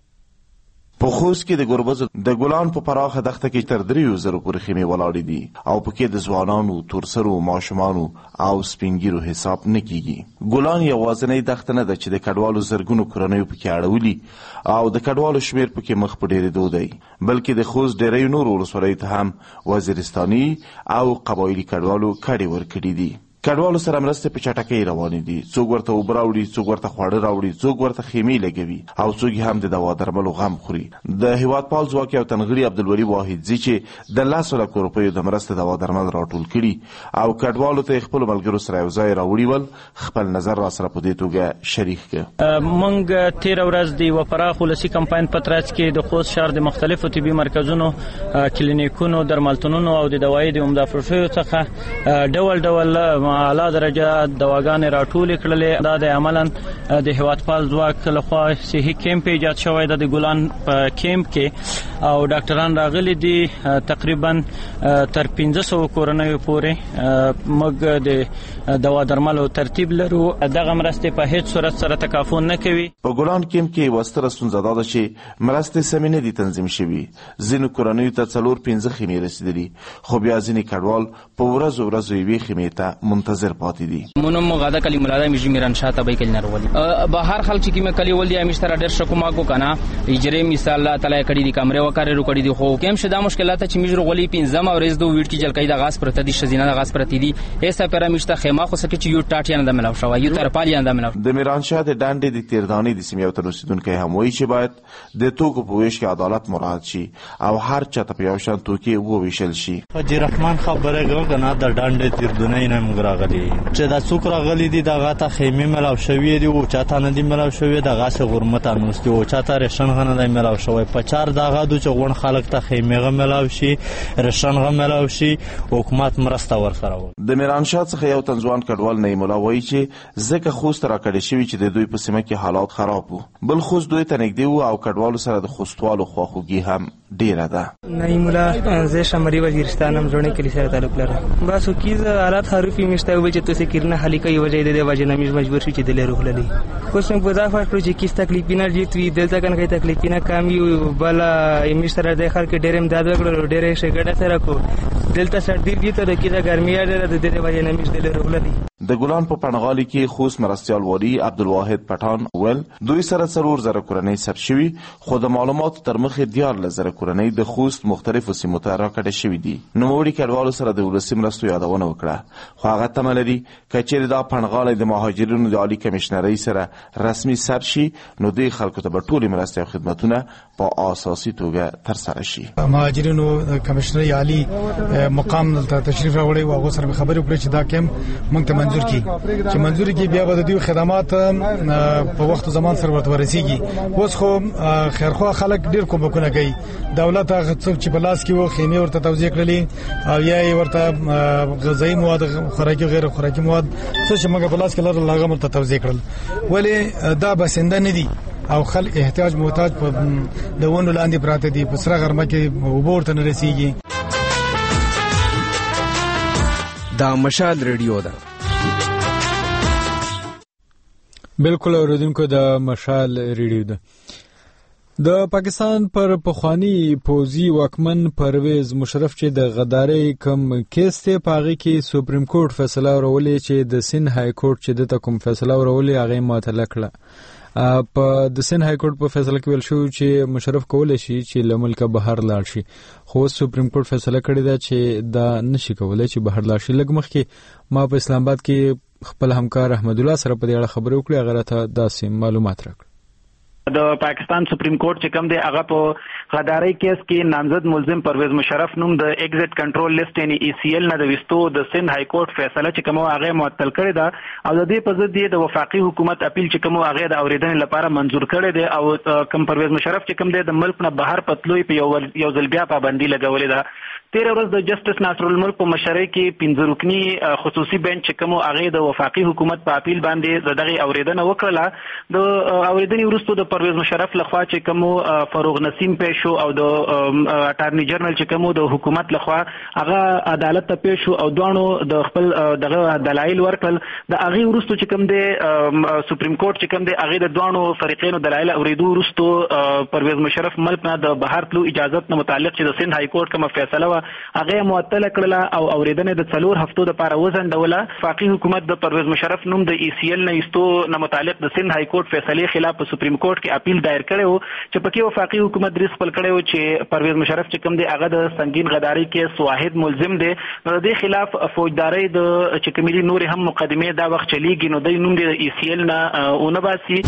په خوست کې د ګوربزو د ګلان په پراخه دښته کې تر دریو زرو پورې خیمې ولاړې دي او پکې د ځوانانو تورسرو ماشومانو او سپینګیرو حساب نه کیږي. ګلان یوازینۍ دښته نه ده چې د کډوالو زرګونو کورنیو پکې اړولي او د کډوالو شمیر پکې مخ په ډېرېدو دی بلکې د خوست ډېری نورو ولسوالیو ته هم وزیرستاني او قبایلي کډوالو کډې ورکړي دي. کډوالو سره مرستې په چټکۍ روانې دي. څوک ورته اوبه راوړي، څوک ورته خواړه راوړي، څوک ورته خیمې لګوي او څوک هم د دوا درملو غم خوري. د هیوادپال ځواک او تنغړي عبدالولي واحدزي چې د لسو لکو روپیو د مرستې دوا درمل راټول کړي او کډوالو ته خپل ملګرو سره یو ځای راوړي ول خپل نظر را سره په دې توګه شریک کړ. موږ تیر ورځ د یو پراخ ولسي کمپاین په ترڅ کې د خوست ښار د مختلفو طبي مرکزونو، کلینیکونو، درملتونونو او د دوايي د عمده فروشیو څخه ډول ډول اعلی درجه دواګانې راټولې کړلې. دا د عملاً د هیوادپال ځواک لخوا صحي کیمپ ایجاد شوی دی د ګلان په کیمپ کې او ډاکټران راغلي دي. تقریبا تر پنځه سوه کورنیو پورې موږ د دوا درملو ترتیب لرو. دغه مرستې په هیڅ صورت سره تکافل نه کوي. په ګلان کیمپ کې یوه ستره ستونزه دا ده چې مرستې سمې نه دي تنظیم شوي. ځینو کورنیو ته څلور پنځه خیمې رسیدلي خو بیا ځینې کډوال په ورځو ورځو یوې خیمې ته منتظر پاتې دي. منم مغاده کلی مولانا میجی میران شاه ته بیکل نه ورولی به هر خلک چې کیمه کلی ولدي امیش تر ډېر شکو ما کو کنه اجره مثال الله تعالی کړي دي کمره کارو کړی دی خو کوم شدا مشکلات چې میجر غولي پنځم او ریز دو ویډ کې جلکې د غاز پرته دي شزینه د غاز پرته دي ایسا پیرامشته خیمه خو سکه چې یو ټاټیان د ملاو شو یو ترپالیان د ملاو د میرانشاه د ډانډې د تیردانی د سیمې تر رسیدونکو هم وایي چې باید د توکو په ویش کې عدالت مراعات شي او هر چا ته په یو شان توکي وویشل شي. حاجی رحمان خبره وکړه د ډانډې تیردونی نه موږ راغلي چې دا څوک راغلي دي دغه ته خیمه ملاو شوی دی او چاته نه دی ملاو شوی دغه سه غرمته نوستي او چاته رشن غنه دی ملاو شوی په چار دغه د چغون خلک ته خیمه ملاو شي رشن غ ملاو شي حکومت مرسته ورسره و. د میرانشاه څخه یو تنځوان کډوال نه مولا وایي چې ځکه خوست راکړی شوی چې د دوی په سیمه کې حالات خراب وو بل خوست دوی ته نږدې وو او کډوالو سره د خوستوالو خواخوږي هم ډیره ده. نه مولا زه شمري وزیرستان هم جوړې کلی سره تعلق لرم بس کیز حالات خرافي مشته وي چې تاسو کیرنه حالي کوي وجه د وجه نه مش مجبور شي چې د لرو خللی خوش په ځافه کړو چې کیس تکلیف نه جیت وی دلته کنه کې تکلیف نه کمی بل یمش سره د خلک ډیرم داد وکړو ډیره شي ګډه سره کو دلته سردی دي ته کې د ګرمي اړه د دې وجه نه مش د لرو خللی. د ګلان په پنغالي کې خوست مرستيال والی عبدالواحد پټان ول دوی سره څلور زره کورنۍ ثبت شوي خو د معلوماتو تر مخې دیار لزره کورنۍ د خوست مختلفو سیمو ته راکړې شوي دي. نوموړي کډوالو سره د ولسي مرستو یادونه وکړه خو هغه تمه لري که چیرې دا پنغالي د مهاجرینو د عالی کمیشنرۍ سره رسمي ثبت شي نو دوی خلکو ته به ټولې مرستې او خدمتونه په اساسي توګه ترسره شي. مهاجرینو کمیشنرۍ عالی مقام ته تشریف راوړی او هغه سره خبرې وکړې چې دا کم موږ ته منظور کی چې منظور کی بیا به د دوی خدمات په وخت او زمان سره ورسیږي. اوس خو خیرخوا خلک ډیر کومکونه کوي دولت هغه څوک چې په لاس کې وو خیمه ورته توزیع کړلې او یا ورته غذایی مواد خوراکي غیر خوراکي مواد څه چې موږ په لاس کې لرل هغه ورته توزیع کړل ولې دا بسنده نه دي او خلک احتیاج محتاج په د ونو لاندې پراته دي په سره غرمه کې وبورته نه رسیږي. دا مشال ریډیو ده بالکل اوریدونکو د مشال ریډیو ده. د پاکستان پر پخوانی پوزي واکمن پرویز مشرف چې د غداري کم کیس ته پاغي کې سپریم کورټ فیصله ورولې چې د سند های کورټ چې د کوم فیصله ورولې هغه معطل کړه په د سند های کورټ په فیصله کې ویل شو چې مشرف کولای شي چې له ملک بهر لاړ شي خو سپریم کورټ فیصله کړې ده چې دا نشي کولای چې بهر لاړ شي. لږ مخکې ما په اسلام آباد کې خپل همکار احمد الله سره په دې اړه خبرې وکړې هغه راته داسې معلومات راکړل. د پاکستان سپریم کورټ چې کوم دی هغه په غداري کیس کې نامزد ملزم پرویز مشرف نوم د ایگزیټ کنټرول لیست یعنی ای سی ایل نه د وستو د سند های کورټ فیصله چې کوم هغه معطل کړی دا او د دې په ضد دی د وفاقي حکومت اپیل چې کوم هغه د اوریدنې لپاره منزور کړی دی او کوم پرویز مشرف چې کوم دی د ملک نه بهر پتلوي په یو یو ځل بیا پابندي لګولې ده. تیر ورځ د جسټس ناصر الملک په مشرۍ کې پنځه رکنی خصوصي بنچ چې کوم هغه د وفاقي حکومت په اپیل باندې دغه اوریدنه وکړه د اوریدنې وروسته د پرویز مشرف لخوا چې کوم فاروق نسیم پیش شو او د اټارنی جنرال چې کوم د حکومت لخوا هغه عدالت ته پیش شو او دوانو د خپل دغه دلایل ورکړل. د هغه وروسته چې کوم د سپریم کورټ چې کوم د هغه د دوانو فریقینو دلایل اوریدو وروسته پرویز مشرف ملک نه د بهر تلو اجازه نه متعلق چې د سند های کورټ کوم فیصله هغه معطل کړله او اوریدنه د څلور هفتو د لپاره وزندوله. وفاقي حکومت د پرویز مشرف نوم د ای سی ایل نه ایستو نه متعلق د سند های کورټ فیصله خلاف په سپریم کورټ کې اپیل دایر کړو چې پکې وفاقي حکومت دریس خپل کړو چې پرویز مشرف چې کوم دی هغه د سنگین غداري کې واحد ملزم دی د دې خلاف فوجداري د چې کومې نور هم مقدمه دا وخت چلیږي نو د نوم د ای سی ایل نه اونه باسي.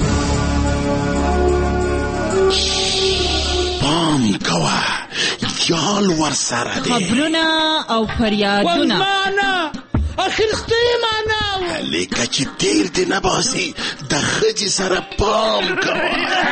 پام کوا یال ور سره دی خبرونه او فریادونه والمانا اخرستی معنا لیکه چې تیر دی نباسي د خجی سره پام کوا.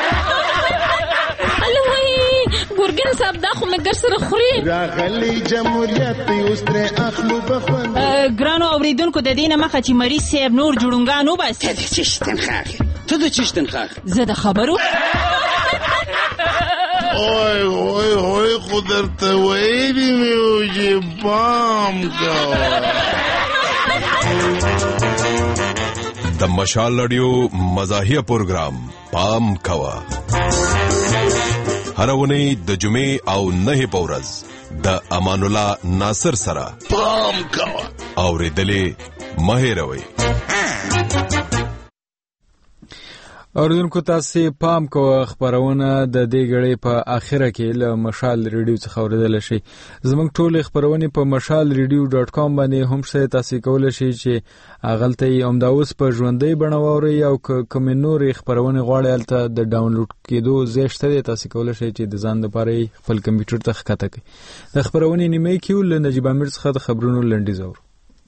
الوی ګورګن صاحب دا خو مګر سره خوري راغلی جمهوریت اوس تر اخلو بخوند ګرانو اوریدونکو د دینه مخه چې مری صاحب نور جوړونګانو بس ته د چشتن خاخ ته د چشتن خاخ زه د خبرو اوه اوه اوه خودت ویلی میوجی پام کوا. د مشال رادیو مزاحیه پروگرام پام کوا هر ونی د جمعې او نه پورز د امان الله ناصر سره پام کوا اوریدلې مهیروي. اوریدونکو تاسو پام کوه خبرونه د دې غړې په اخره کې له مشال ریډیو څخه اوریدل شي. زموږ ټول خبرونه په مشال ریډیو ډاټ کام باندې هم څه تاسو کولای شئ چې اغلته اومدا اوس په ژوندۍ بڼووري او کوم نور خبرونه غواړئ الته د ډاونلوډ کېدو زیشته تاسو کولای شئ چې د ځان لپاره خپل کمپیوټر ته ښکته کړئ. د خبرونه نیمه کې ول نجیب امیر څخه د خبرونو لنډیز اور.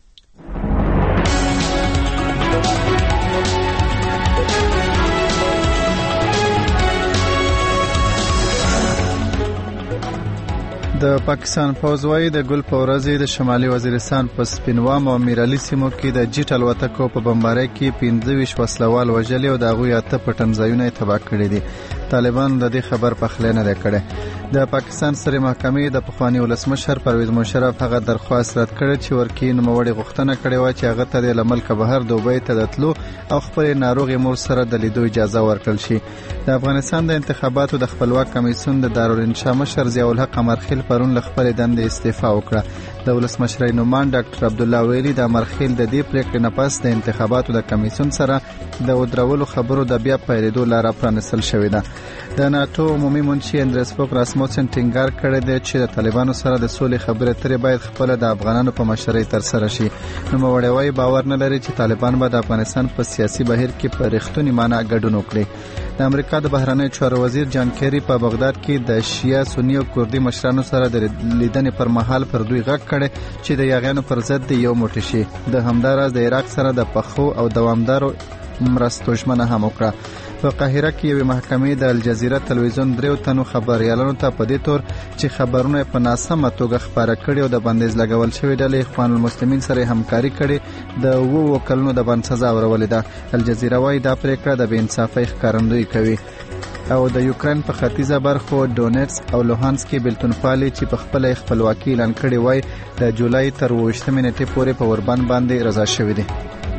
د پاکستان پوځ وايي د ګل په ورځ د شمالي وزیرستان په سپینوام او میرعلي سیمو کې د جیټ الوتکو په بمبارۍ کې پنځه ویشت وسلوال وژلي او د هغوی اته پټن ځایونه تباه کړي دي. طالبان د دې خبر په خله نه کړي. د پاکستان سره محکمې د پخوانی ولسمشر پرویز مشرف هغه درخواست رد کړ چې ورکی نوموړي غوښتنه کړې و چې هغه ته د ملک بهر دوبۍ ته تللو او خپل ناروغي مور سره د لیدو اجازه ورکړل شي. د افغانستان د انتخاباتو د خپلواک کمیسیون د دارالانشا مشر ضیاء الحق امرخیل پرون له خپل دندې استعفا وکړه. د ولسمشر نومان ډاکټر عبد الله ویلي د امرخیل د دې پریکړې نه پس د انتخاباتو د کمیسیون سره د ودرولو خبرو د بیا پیلېدو لار پرانستل شوې ده. د ناتو عمومي منشي اندرس فوک راسموسن ټینګار کړی دی چې د طالبانو سره د سولې خبرې اترې باید خپل د افغانانو په مشرۍ تر سره شي. نوموړی وايي باور نه لري چې طالبان به د افغانستان په سیاسي بهیر کې په رښتوني معنی ګډون وکړي. د امریکا د بهرنیو چارو وزیر جان کیری په بغداد کې د شیعه سنی او کوردي مشرانو سره د لیدنې پر مهال پر دوی غږ کړي چې د یاغیانو پر ضد یو موټی شي. د همداراز د عراق سره د پخو او دوامدارو مرستو ژمنه هم وکړه. په قاهره کې یوه محکمې د الجزیره تلویزیون دریو تنو خبريالانو ته په دې تور چې خبرونه په ناسمه توګه خبره کړي او د بندیز لګول شوی ډلې اخوان المسلمین سره همکاري کړي د وو وکلونو د بند سزا ورولې ده. الجزیره وايي دا پریکړه د بې انصافۍ ښکارندویي کوي. او د یوکرين په ختیځه برخو ډونټس او لوهانسک بیلتونپالي چې په خپل خپلواکي اعلان کړي وای د جولای تر اووه نیټې پورې په وربان باندې رضا شوی دی.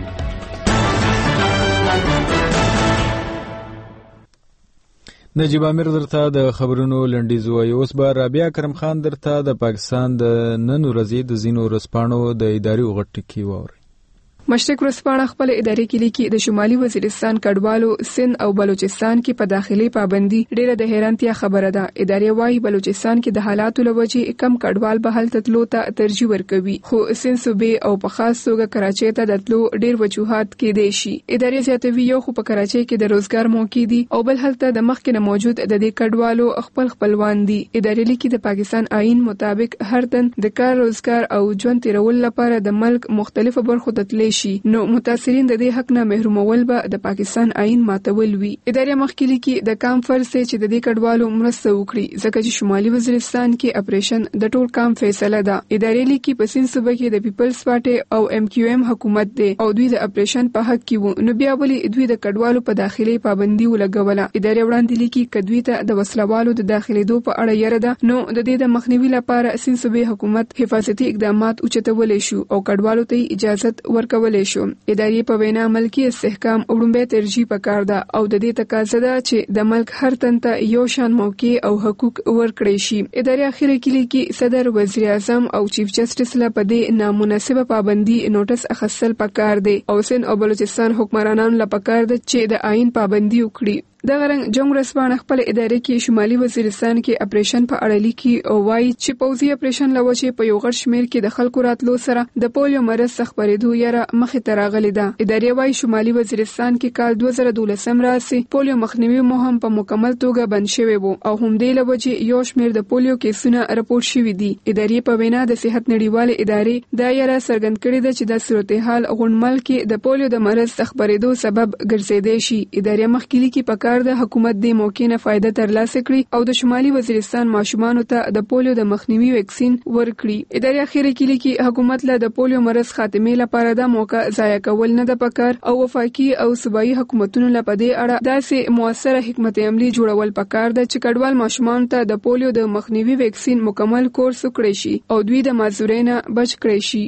نجیب امیر درته د خبرونو لنډیز وایي. اوس به رابعه کرم خان درته د پاکستان د نن ورځې د ځینو ورځپاڼو د اداري غټکی واوري. مشرق ورځپاڼه خپل اداري کې لیکي د شمالي وزیرستان کډوالو سند او بلوچستان کې په داخلي پابندي ډیره د حیرانتیا خبره ده. ادارې وايي بلوچستان کې د حالاتو لوجې کم کډوال به هلته تلو ته ترجیح ورکوي خو سند صوبې او په خاص توګه کراچۍ ته د تلو ډیر وجوهات کې دي شي. ادارې زیاتوي یو خو په کراچۍ کې د روزګار موقع دي او بل هلته د مخکې نه موجود د دې کډوالو خپل خپلوان دي. ادارې لیکي د پاکستان آئین مطابق هر تن د کار روزګار او ژوند تیرول لپاره د ملک مختلفو برخو ته تللی شي نو متاثرین د دې حق نه محرومول به د پاکستان آئین ماتول وي. ادارې مخکې لیکي د کام فرض چې د دې کډوالو مرسته وکړي ځکه چې شمالي وزیرستان کې اپریشن د ټول کام فیصله ده. ادارې لیکي په سند صوبه کې د پیپلز پارټي او ایم کیو ایم حکومت دی او دوی د اپریشن په حق کې وو نو بیا ولې دوی د کډوالو په داخلي پابندي ولګوله. ادارې وړاندې لیکي کدوی ته د وسلوالو د داخليدو په اړه یره ده نو د دې د مخنیوي لپاره سند صوبې حکومت حفاظتي اقدامات اوچتولې شو او کډوالو ته اجازه ورکولې شو. ادارې په وینا ملکی استحکام وړاندې ترجیح پکار ده او د دې تقاضا ده چې د ملک هر تن ته یو شان موقع او حقوق ورکړي شي. ادارې اخیری کې لیکي صدر وزیر اعظم او چیف جسټس له پدې نامناسبه پابندي نوټس اخیستل پکار دي او سند او بلوچستان حکمرانانو له پکار ده چې د آئین پابندي وکړي. د غرنګ جنگ رسپانه خپل ادارې کې شمالي وزیرستان کې اپریشن په اړه لیکي او وايي چې پوځي اپریشن لوچې په یو غټ شمیر کې د خلکو راتلو سره د پولیو مرض خبرېدو یاره مخې ته راغلي ده. ادارې وايي شمالي وزیرستان کې کال دوه زره دولسم راسي پولیو مخنیوي مهم په مکمل توګه بند شوی وو او هم دې لوچې یو شمیر د پولیو کیسونه راپورټ شوي دي. ادارې په وینا د صحت نړیواله ادارې دا یاره څرګند کړی ده چې د صورتحال غونډمل کې د پولیو د مرض خبرېدو سبب ګرځېدای شي. ادارې مخکې لیکي په د حکومت د موقع نه فائدہ ترلاسه کړي او د شمالي وزیرستان ماشومانو ته د پولیو د مخنیوي ویکسین ورکړي. ادارې اخیری کې لیکي حکومت له د پولیو مرض خاتمه لپاره د موقع ضایع کول نه د پکار او وفاقي او صوبایي حکومتونو لپاره د اړه داسې موثره حکمت عملی جوړول پکار ده چې کډوال ماشومان ته د پولیو د مخنیوي ویکسین مکمل کورس وکړي شي او دوی د معذورینه بچ کړي شي.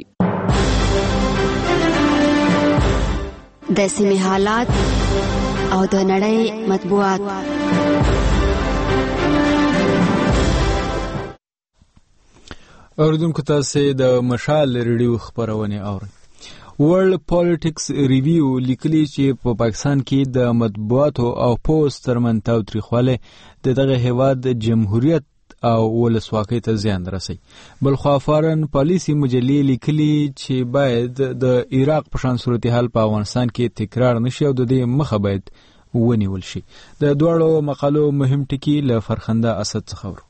د سیمې حالات او د نړۍ مطبوعات. اوریدونکو تاسو د مشال ریډیو خبرونه اورئ. ورلد پالیټکس ریویو لیکلي چې په پاکستان کې د مطبوعاتو او پوسټ ترمن تاوتریخوالی د دغه هیواد جمهوریت او ولسواکۍ ته زیان رسوي. بلخوا فارن پالیسي مجلې لیکلي چې باید د عراق په شان صورتحال په افغانستان کې تکرار نشي او د دې مخه باید ونیول شي. د دواړو مقالو مهم ټکي له فرخنده اسد څخه ورو.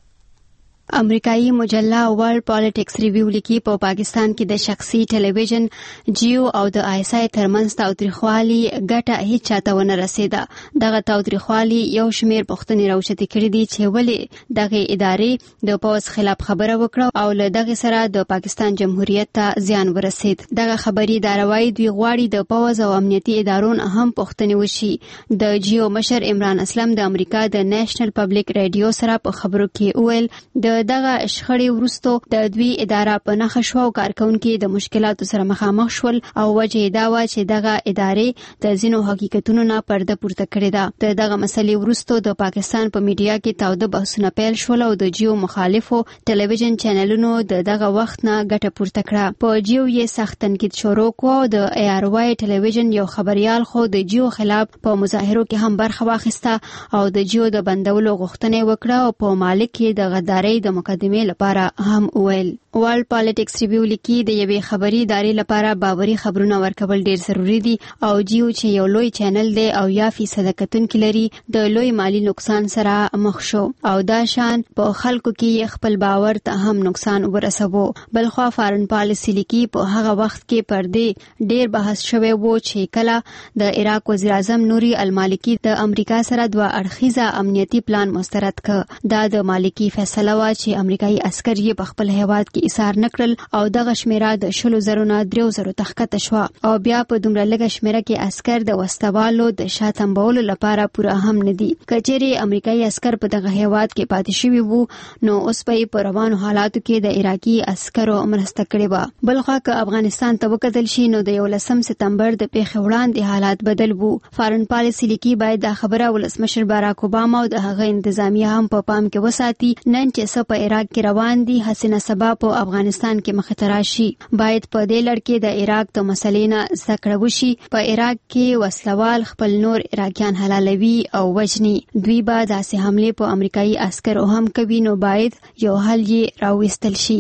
امریکایي مجله ورلد پالیټکس ریویو لیکي په پاکستان کې د شخصي ټلویزیون جیو او د آیسای ترمنځ تاوتریخوالي ګټه هیڅ چاته ونه رسیده. دغه تاوتریخوالي یو شمیر پوښتنې راوچتې کړې دي چې ولې دغه ادارې د پوز خلاف خبره وکړه او له دغه سره د پاکستان جمهوریت ته زیان ورسید. دغه خبري داروي دوی غواړي د پوز او امنیتي ادارو هم پوښتنې وشي. د جیو مشر عمران اسلم د امریکا د نېشنل پبلک رادیو سره په خبرو کې وویل د دغه شخړې وروسته د دوی اداره په نښه شوه او کارکونکي د مشکلاتو سره مخامخ شول او وجه یې دا وه چې دغه ادارې د ځینو حقیقتونو نه پرده پورته کړې ده. د دغه مسلې وروسته د پاکستان په میډیا کې تاوده بحثونه پیل شول او د جیو مخالفو ټلویزیون چینلونو د دغه وخت نه ګټه پورته کړه. په جیو یې سخت تنقید شروع کړ او د ای آر واي ټلویزیون یو خبريال خو د جیو خلاف په مظاهرو کې هم برخه واخیسته او د جیو د بندولو غوښتنه وکړه او په مالک کې د غدارۍ د مقدمې لپاره هم وویل. ورلد پالیټکس ریویو لیکي د یوې خبري ادارې لپاره باوري خبرونه ورکول ډیر ضروری دي او جیو چې یو لوی چینل دی او یا فیصد کتونکي لري د لوی مالی نقصان سره مخ شو او دا شان په خلکو کې خپل باور ته هم نقصان ورسوي. بلخوا فارن پالیسي لیکي په هغه وخت کې پر دې ډیر بحث شوی وو چې کله د عراق وزیر اعظم نوري المالکی د امریکا سره دوه اړخیزه امنیتي پلان مسترد کړ. دا د مالکی فیصله وا چې امریکایي عسكر یې په خپل هیواد کې ایثار نکړل او دغه شمیره د شلو زرو نه دریو زرو تخکته شو او بیا په دومره لږه شمیره کې عسكر د وسوالو د شاتمبولو لپاره پوره هم نه دي. کچېرې امریکایي عسكر په دغه هیواد کې پاتې شوي وو نو اوس په په روانو حالاتو کې د عراقي عسكرو مرسته کړې وه. بلخوا که افغانستان ته وکتل شي نو د یولسم سپتمبر د پیښې وړاندې حالات بدل وو. فارن پالیسي لیکي باید دا خبره ولسمشر باراک اوباما او د هغه انتظامیه هم په پام کې وساتي. نن چې څه په عراق کې روان دي حسینه سبا په افغانستان کې مخ ته راشي. باید په دې لړ کې د عراق د مسلې نه زده کړه وشي. په عراق کې وسلوال خپل نور عراقیان حلالوي او وجني. دوی به داسې حمله په امریکایي عسکرو هم کوي نو باید یو حل یې راوستل شي.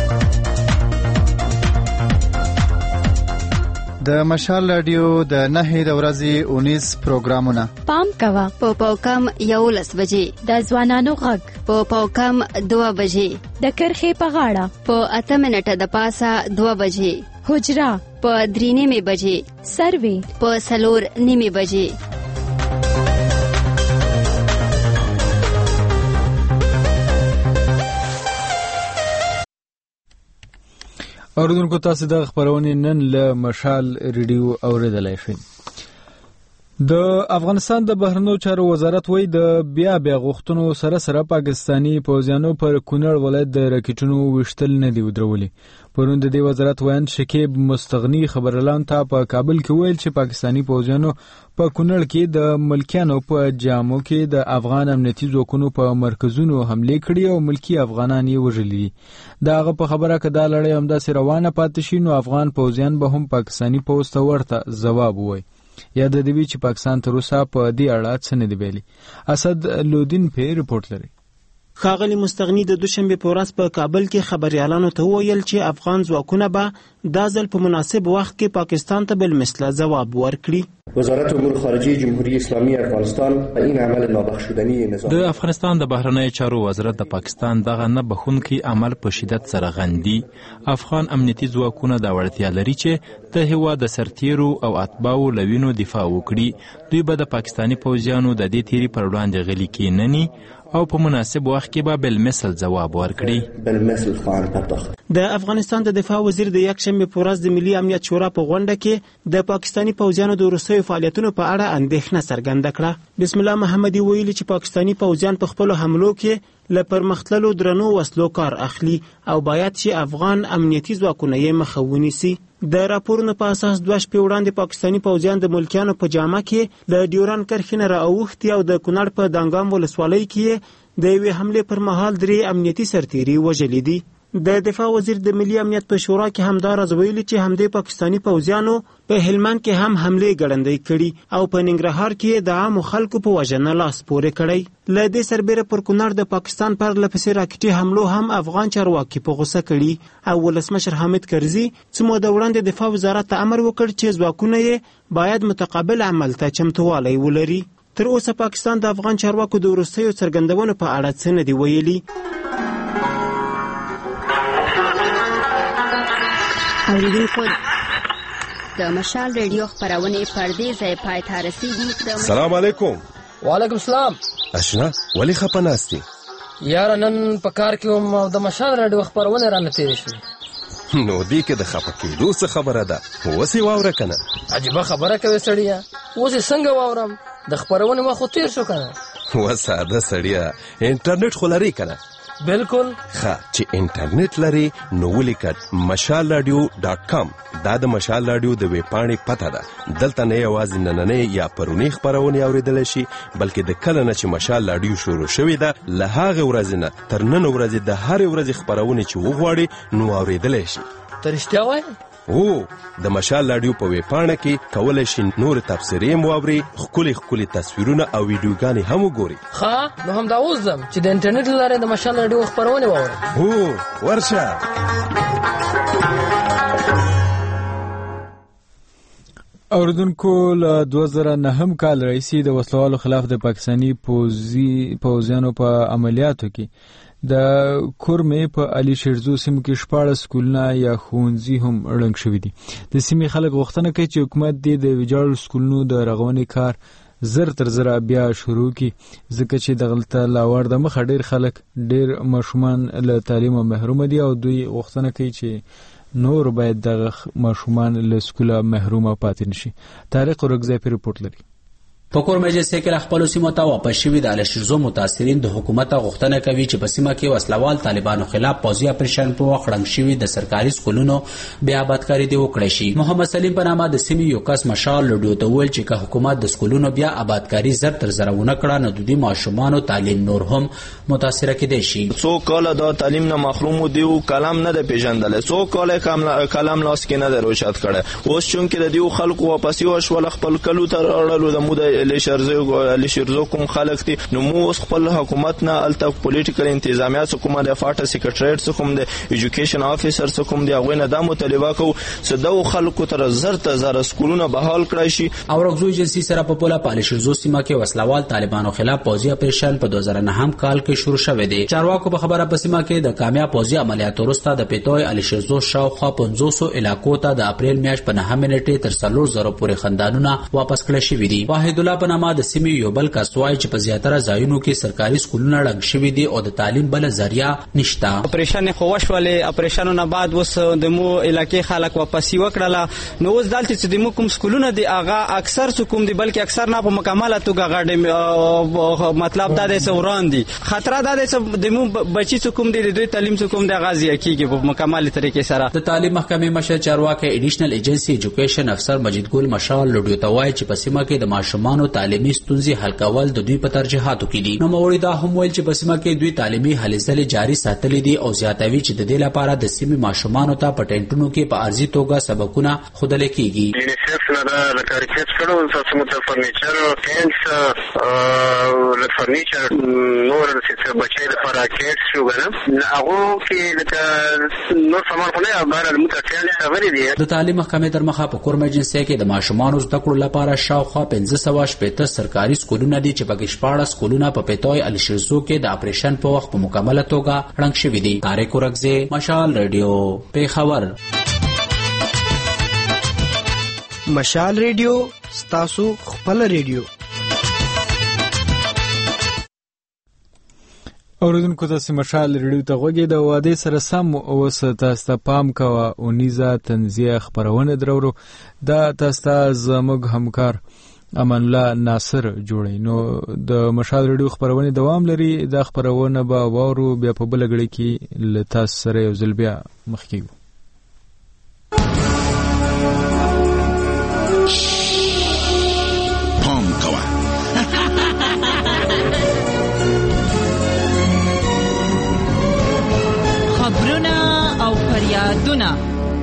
د مشال رادیو د نهې د ورځې اونیز پروګرامونه پام کوه په پاوکم یولس بجې د ځوانانو غږ په پاوکم دوه بجې د کرخې په غاړه په اته منټه د پاسه دوه بجې حجره په درې نیمې بجې سروي په څلور نیمې بجې. اوریدونکو تاسو د خبرونه نن له مشال ریډیو اوریدلای شئ. د افغانستان د بهرنیو چارو وزارت وایي د بیا بیا غوښتنو سره سره پاکستانی پوځیانو پر کونړ ولایت د راکټونو وشتل نه دی ودرولي. پرون د دې وزارت ویان شکیب مستغنی خبرلان ته په کابل کې ویل چې پاکستانی پوځیانو په کونړ کې د ملکیانو په جامو کې د افغان امنیتي ځواکونو په مرکزونو حمله کړې او ملکی افغانان یې وژلي. داغه په خبره کې دا لړۍ همداسې روانه پاتې شي نو افغان پوځیان به هم پاکستانی پوځ ته ورته ځواب ووایي. یا د دوی چې پاکستان تر اوسه په دې اړه څه نه دی ویلي. اسد لودین په ریپورت لري. ښاغلي مستغنی د دوشنبه په ورځ په کابل کې خبريالانو ته وویل چې افغان ځواکونه به دا ځل په مناسب وخت کې پاکستان ته بل مثله ځواب ورکړي. وزارت امور خارجه جمهوری اسلامی افغانستان این عمل نابخشودنی نظام د افغانستان د بهرنیو چارو وزارت د پاکستان دغه نه بخونکي عمل په شدت سره غندي. افغان امنیتي ځواکونه دا وړتیا لري چې د هیواد د سرتیرو او اتباعو لوینو دفاع وکړي. دوی به د پاکستانی پوځیانو د دې تیری پر وړاندې غلي کېنني او په مناسب وخت کې به بل مثل جواب ورکړي. بل مثل خان پتاخ د افغانستان د دفاع وزیر د یک شنبه په ورځ د ملي امنیت شورا په غونډه کې د پاکستانی پوځیانو د وروستیو فعالیتونو په اړه اندېښنه څرګنده کړه. بسم الله محمدي ویلي چې پاکستانی پوځیان په خپل حملو کې له پرمختللو درنو وسلو کار اخلي او باید چې افغان امنیتي ځواکونه یې مخه ونیسي. د راپورونو په اساس دوه شپې وړاندې پاکستانی پوځیان د ملکیانو په جامه کې له ډیوران کرښې نه راوښتي او د کونړ په دانګام ولسوالۍ کې د یوې حملې پر مهال درې امنیتي سرتیري وژلي دي. د دفاع وزیر د ملي امنیت په شورا کې هم دا راز ویلي چې همدې پاکستاني پوځیانو په هلمند کې هم حملې ګړندۍ کړي او په ننګرهار کې د عامو خلکو په وژنه لاس پورې کړی. له دې سربیره پر کونړ د پاکستان پر لپسې راکټي حملو هم افغان چارواکي په غوسه کړي او ولسمشر حامد کرزي څه موده وړاندې دفاع وزارت ته امر وکړ چې ځواکونه یې باید متقابل عمل ته چمتووالی ولري. تر اوسه پاکستان د افغان چارواکو د وروستیو څرګندونو په اړه څه نه دي ویلي. اوریدونکو د مشال ریډیو خپرونې پر دې ځای پای ته رسیږي. سلام علیکم. وعلیکم السلام. اشنا ولی خپه ناستې؟ یاره نن په کار کې وم او د مشال ریډیو خپرونې رانه تېرې شوې. نو دې کې د خپه کېدو څه خبره ده؟ اوس یې واوره که نه؟ عجیبه خبره کوې سړیه. اوس یې څنګه واورم؟ د خپرونې وخت خو تېر شو که نه. و ساده سړیه، انټرنیټ خو لرې که نه؟ بالکل. ښه چې انټرنیټ لري نو ولیکه مشال راډیو ډاټ کام. دا د مشال راډیو د ویب پاڼې پته ده. دلته نه یوازې نننۍ یا پرونی خپرونې اورېدلی شي بلکې د کله نه چې مشال راډیو شروع شوې ده له هغې ورځې نه تر نن ورځې د هرې ورځې خپرونې چې وغواړي نو اورېدلی شي. ته رښتیا وایې؟ هو، د مشال راډیو په ویب پاڼه کې کولی شي نور تبصرې هم واوري، ښکلي ښکلي تصویرونه او ویډیوګانې هم وګوري. ښه، نو همدا اوس ځم چې د انټرنیټ له لارې د مشال راډیو خپرونې واورم. هو، ورشه. اوریدونکو له دوه زره نهم کال راهیسې د وسلوالو خلاف د پاکستاني پوځي پوځیانو په عملیاتو کې د کورمې په علي شیرزو سیمو کې شپاړس سکولونه یا ښوونځي هم ړنګ شوي دي. د سیمې خلک غوښتنه کوي چې حکومت دې د ویجاړو سکولونو د رغونې کار زر تر زره بیا شروع کړي ځکه چې دغلته لا ور د مخه ډېر خلک ډېر ماشومان له تعلیمه محروم دي او دوی غوښتنه کوي چې نور باید دغه ماشومان له سکوله محرومه پاتې نشي. طارق ورکزی په رپورټ لري. په کورمجلس کې خپل سیمه ته واپس شوي د الشیرزو متاثرین د حکومت غوښتنه کوي چې په سیمه کې وسلوال طالبانو خلاف پوځي اپریشن په وخت ړنګ شوي د سرکاري سکولونو بیا آبادکاري دې وکړی شي. محمد سلیم په نامه د سیمې یو کس مشال لډیو ته ویل چې که حکومت د سکولونو بیا آبادکاري زر تر زره ونه کړه نو د دې ماشومانو تعلیم نور هم متاثره کېدی شي. څو کاله د تعلیم نه محروم دي او کلام نه د پیژندل، څو کاله کلام لاس کې نه دروشات کړه. اوس چون کې د دې خلکو واپس یو شول خپل کلو تر اړلو د مو د الشیرزو الشیرزو کوم خلک دي نو مو خپل حکومت نه الته پولیټیکل انتظامیه څخه د فاټا سیکریټریټ څخه د ایجوکیشن افیسر څخه د هغه نه د مطالبه کو سدو خلکو تر زر ته زر سکولونه بحال کړی شي. او رغزو ایجنسی سره په پوله الشیرزو سیمه کې وسلوال طالبانو خلاف پوځي اپریشن په دوه زره نهم کال کې شروع شوه دی. چارواکو په خبره په سیمه کې د کامیاب پوځي عملیاتو وروسته د پیټوي الشیرزو شاوخوا پنځوس علاقو ته د اپریل میاشت په نهمه نیټه تر څلور زره پورې خندانونه واپس کړل شوي دي. واحد الله په نامه د سیمې یو بل کس وایي چې په زیاتره ځایونو کې سرکاري سکولونه ړنګ شوي دي او د تعلیم بل ذریعہ نشته. اپریشن خو وشولې، اپریشنونو بعد اوس د مو علاقې خلک واپس وکړه. نو اوس دلته چې د مو کوم سکولونه دي هغه اکثر څوک دي بلکې اکثر نه په مکمله توګه غړي، مطلب دا د سوران دي. خطر دا د مو بچی څوک دي د دوی تعلیم څوک د غازی کیږي په مکمله طریقې سره. د تعلیم محکمې مشر چارواکي ایډیشنل ایجنسی ایجوکیشن افسر مجید ګل مشال لډیو ته وایي چې په سیمه کې د ماشومانو تعلیمي ستونزې حل کول د دوی په ترجیحاتو کې دي. نو موري دا هم ویل چې په سیمه کې دوی تعلیمي هلې ځلې جاري ساتلې دي او زیاتوي چې د دې لپاره د سیمې ماشومانو ته په ټینټونو کې په ارزي توګه سبقونه ښودل کېږي. یونیسف نه د کاریکټ کړو تاسو مت فرنیچر ټینټس او د فرنیچر نور د بچي د فراکټ شو غنم هغه کې د نور سامان خو نه بهر المتفعل غوړي دي. د تعلیم محکمې تر مخه په کورمه جنسي کې د ماشومانو زده کړو لپاره شاوخوا پنځه سوه شپېته سرکاري سکولونه دي چې پکې شپاړس سکولونه په پیټوي الشیرزو کې د اپریشن په وخت په مکمله توګه ړنګ شوي دي. طارق ورکزی، مشال ریډیو، پیښور. مشال ریډیو ستاسو خپل ریډیو. اوریدونکو تاسو مشال ریډیو ته غوږی د واده سره سم اوس تاسو ته پام کوه اونیزه تنزیه خبرونه درورو دا تاسو زموږ همکار امان الله ناصر جوړی. نو د مشال ریډیو خبرونه دوام لري. د خبرونه به وورو بیا په بل غړي کې ل تاسو سره یو ځل بیا مخکې پام کوه. خبر خبرونه او فریادونه.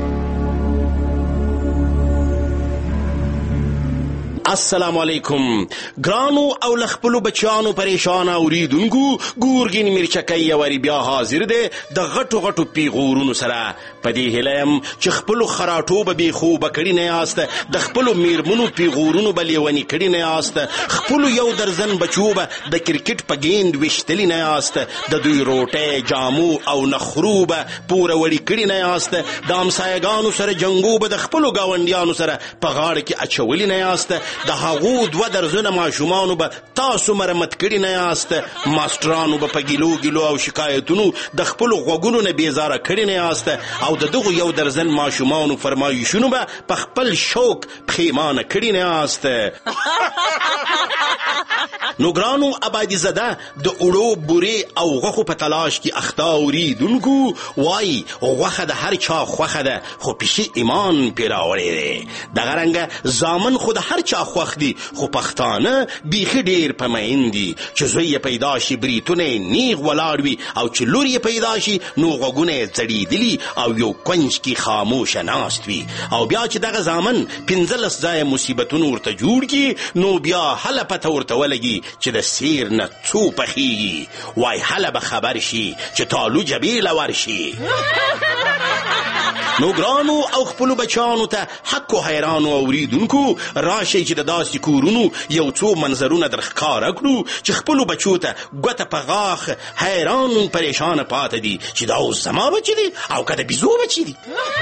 السلام علیکم ګرانو او لخپلو بچیانو پریشان اوریدونکو ګورګین میرچکی یواري بیا حاضر دی د غټو غټو پیغورونو سره. په دې هیله یم چې خپلو خراټو به بې خوبه کړي نه یاست، د خپلو میرمنو پیغورونو به لیوني کړي نه یاست، خپلو یو درزن بچو به د کرکټ په ګیند ویشتلي نه یاست، د دوی روټۍ جامو او نخرو به پوره وړي کړي نه یاست، د همسایګانو سره جنګو به د خپلو ګاونډیانو سره په غاړه کې اچولي نه یاست، د هغو دوه درزونه ماشومانو به تاسو مرمت کړي نه یاست، ماسټرانو به په ګیلو ګیلو او شکایتونو د خپلو غوږونو نه بیزاره کړي نه یاست، او د دغو یو درزن ماشومانو فرمایشونو به په خپل شوق پښیمانه کړي نه یاست. نو ګرانو آبادي زده د اوړو بورې او غوښو په تلاش کې اخته اوریدونکو وایي غوښه د هر چا خوښه ده خو پیشي ایمان پرې راوړی دی. دغه رنګه زامن خو د هر چا خوښ دي خو پښتانه بیخي ډېر په مین دي چې زوی یې پیدا شي بریتونه یې نیغ ولاړ وي او چې لور یې پیدا شي نو غوږونه یې ځړېدلي او یو کونج کې خاموشه ناست وي. او بیا چې دغه زامن پنځلس ځایه مصیبتونه ورته جوړ کړي نو بیا هله پته ورته ولګي چې د سیر نه څو پخېږي. وای هله به خبر شي چې تالو جبیله ورشي. نو ګرانو او خپلو بچانو ته حق و حیرانو اوریدونکو راشئ چې د داسې کورونو یو څو منظرونه در ښکاره کړو چې خپلو بچو ته ګوته په غاښ حیران پریشانه پاته دي چې دا اوس زما بچي دي او که د بیزو بچي دي.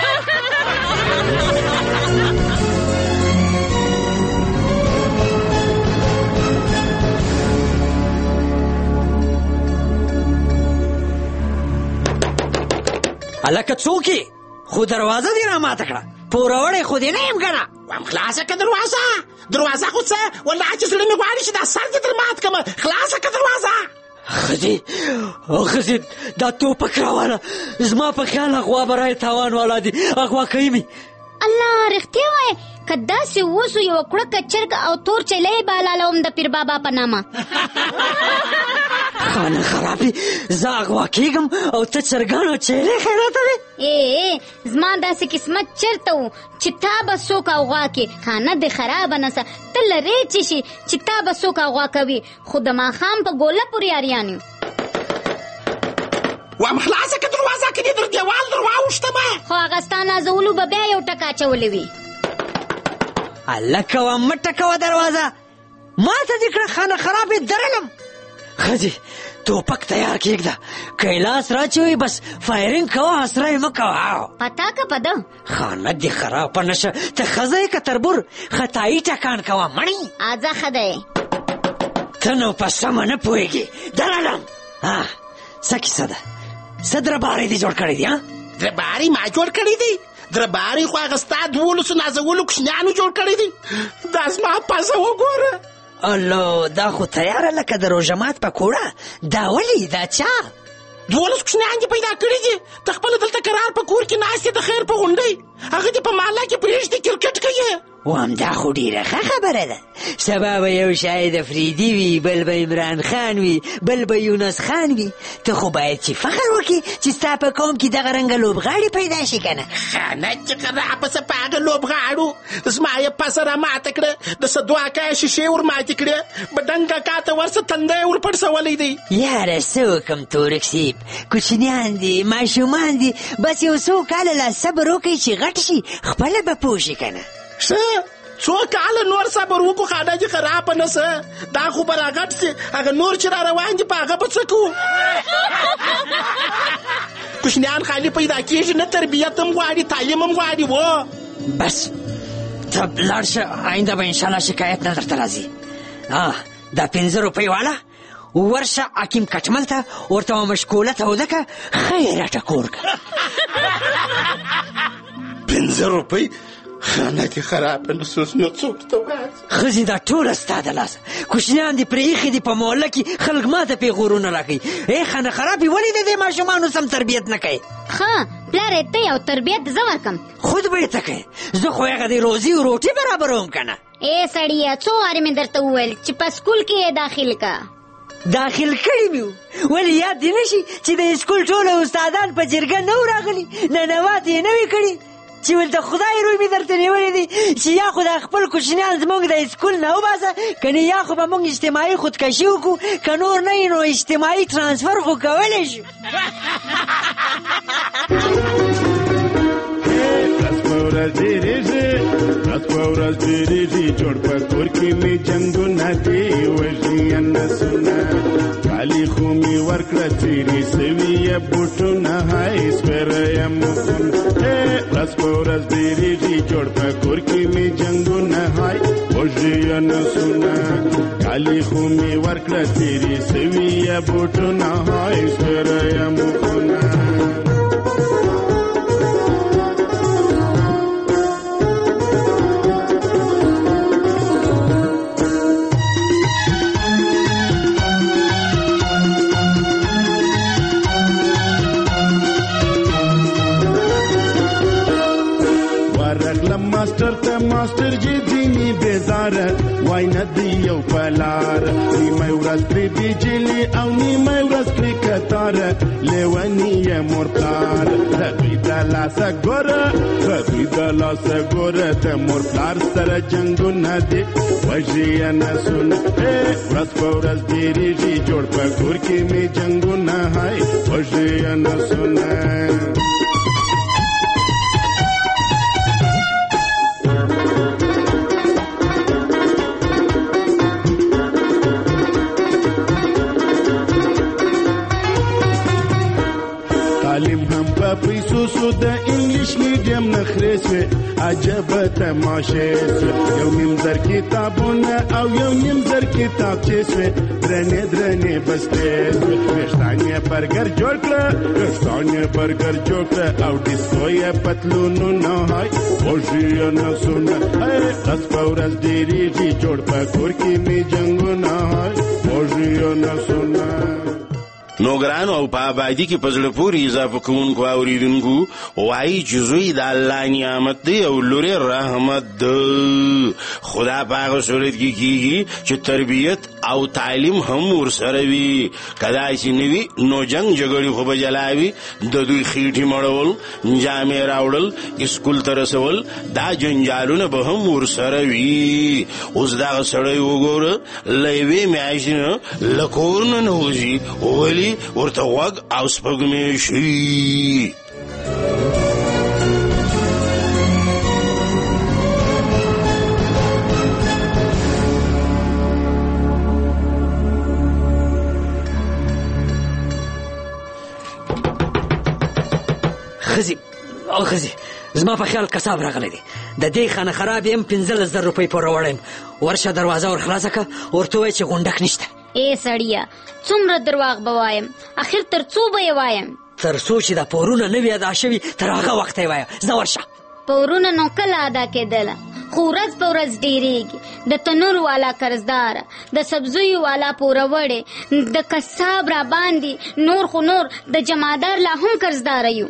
الکه څوک خو دروازه دې را ماته کړه پوروړی خو دې نه یم ګڼه. وام خلاصه که دروازه دروازه خو څه والله چې زړه مې غواړي چې دا سر دې در مات کړمه. خلاصه که دروازه. ښځې ښځې دا توپک راواله زما په خیال اغوا به رای تاوان والا دي اغوا کوي مې. الله رښتیا وایې که داسې اوسو یوه کړکه چرګ او تور چلی به حلالوم د پیر بابا په نامه. خانه خرابې زه اغوا کېږم او ته چرګان او چیلې خیراته وې. ای زما داسې قسمت چېرته و چې تا به څوک اغوا کې خانه دې خرابه نه سه ته لرې چې شي چې تا به څوک اغوا کوي خو د ماښام په ګوله پورې اریان یو. وام خلاصه که دروازه کې دې در دیوال در واوښتمه. خو هغه ستا نازولو به بیا یو ټکه اچولې وي. هلکه وه مه ټکوه دروازه ما ته دې کړه خانه خرابې درلم. ښځې توپک تیار کېږده که یې لاس راچوي بس فایرینګ کوه اسره یې مه کوه. پتا که په ده خانه دې خرابه نشه ته ښځه یې که تربور خطایي ټکان کوه مړی. اځه ښه دی ته نو په سمه نه پوهېږې درلم. څه کیسه ده څه دربارې دې جوړ کړی دي؟ دربارې ما جوړ کړی دی؟ دربارې خو هغه ستا دولسو نازولو کوچنیانو جوړ کړی دی. دا زما پزه وګوره. الله دا خو تیاره لکه د روژه مات پکوړه. دا ولې دا چا؟ دولس کوچنیان دې پیدا کړي دي ته خپله دلته قرار په کور کې ناست یې د خیر په غونډۍ هغه دې په محله کې پرېږدي کرکټ کوي. وام دا خو ډېره ښه خبره ده. سبا به یو شاهد افریدي وي بل به عمران خان وي بل به یونس خان وي. ته خو باید چې فخر وکړي چې ستا په قوم کې دغه رنګه لوبغاړي پیدا شي که نه. خانه چې راپسې په هغه لوبغاړو زما یې پسه را ماته کړه د سدو اکا یې شیشې ور ماتې کړې بدنګ اکا ته ورسه تنده یې ور پړسولی دی. یاره څه وکړم تورک صیب کوچنیان دي ماشومان دي بس یو څو کاله لا صبر وکړئ چې غټ شي خپله به پوه شي که نه. ښه څو کاله نور صبر وکړو خانه دې خرابه نه څه دا خو به را غټ سي هغه نور چې را روان دي په هغه به څه کوو. کوچنیان خالي پیدا کېږي نه تربیت هم غواړي تعلیم هم غواړي. و بس ته لاړ شه آینده به انشاءالله شکایت نه درته راځي. دا پنځه روپۍ والا ورشه حکیم کټمل ته ورته مشکوله توده که ښه یې راټه کور که. پنځه روپۍ خانه دې خرابه نه سوس نو څوک ته وایي. ښځې دا ټوله ستا د لاسه کوچنیان دې پرې ایښي دي په محله کې خلک ما ته پیغورونه راکوي. ای خانه خرابې ولې د دې ماشومانو سم تربیت نه کوي؟ ښه پلارې ته یو تربیت زه ورکړم خود به یې ته کوې زه خو هغه د روزي او روټي برابروم که نه. ای سړیه څو وارې مې درته وویل چې په سکول کې یې داخل که. داخل کړي مې وو. ولې یاد دې نه شي چې د اسکول ټوله استادان په جرګه نه وو راغلي، ننوات یې نه وي کړي چې ولته خدای روی مې درته نیولی دی چې یا خو دا خپل کوچنیان زموږ د اسکول نه وباسه، که نه یا خو به موږ اجتماعي خودکشي وکړو، که نور نه وي نو اجتماعي ترانسفر خو کولی شو. ورځ ډېرېږي رات په ورځ ډېرېږي جوړ په کور کې مې جنګونه دي وژني نسونه کالي خو مې ورکړه څیرې سوي یې بوټونه هی سپېره یم رات په ورځ ډېرېږي جوړ په کور کې مې جنګونه هی وژني نسونه کالي خو مې ورکړه څیرې سوي یې بوټونه هی سپېره یم ماستر ته ماستر جی دیني بیزاره وای نه دی یو پلار نیمه ورځ پرې بیجلي او نیمه ورځ پرې کتاره لیونی یې مورپلار د دوی د لاسه ګوره د دوی د لاسه ګوره د مورپلار سره جنګونه دي وژي یې نسونه ورځ په ورځ ډېرېږي جوړ په کور کې مې جنګونه هی وژي یې نسونه. تعلیم هم په پیسو سو د انګلیش میډیم نخرې سوې عجبه تماشې سوې یو نیم زر کتابونه او یو نیم زر کتابچې سوې درنې درنې بستې سوې ویښتان یې برګر جوړ کړه ویښتان یې برګر جوړ کړه او ډیسکو یې پتلونونه هی وژي یې نسونه ورځ په ورځ ډېرېږي جوړ په کور کې مې جنګونه هی وژي یې نسونه. نو ګرانو او په آبادي کې په زړه پورې اضافه کوونکو اورېدونکو وایي چې زوی د الله نعمت دی او لورې رحمت ده، خو دا په هغه صورت کې کېږي چې تربیت او تعلیم هم ورسره وي. که داسې نه وي نو جنګ جګړې خو به جلا وي، د دوی خېټې مړول، جامې راوړل، اسکول ته رسول، دا جنجالونه به هم ورسره وي. اوس دغه سړی وګوره له یوې میاشتې نه له کور نه نه وځي، ولې ورته غوږ او سپږمې شي. خزي او خزي زما په خیال کساب راغلی دی، د دې خانه خراب یم پنځلس زر روپۍ پوره وړم، ورشه دروازه ور خلاصه که ورته ووایه چې غونډک نشته. ای سړیه څومره درواغ به وایم، اخر تر څو به یې وایم؟ تر څو چې دا پورونه نه وي ادا شوي تر هغه وخته یې وایه. ځه ورشه. پورونه نو کله ادا کېدله، خو ورځ په ورځ ډېرېږي. د تنور والا قرضداره، د سبزیو والا پوروړې، د کساب را باندې نور خو نور د جمادار لا هم قرضداره یو.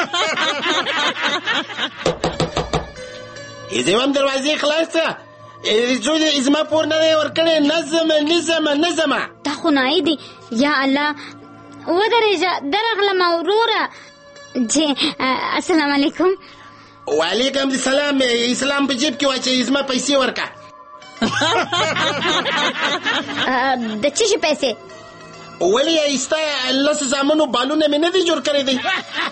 ایزیوان دروازې خلاصه زوی زما پور نه دی ورکړی، نظمه نظمه نظمه. دا خو نایي دی. یا الله ودرېږه درغلمه وروره. جی السلام علیکم. وعلیکم السلام. اسلام په جیب کې واچوي، زما پیسې ورکړه. د څه شي پیسې؟ ولې ستا لسو زامنو بالونه مې نه دي جوړ کړی دی؟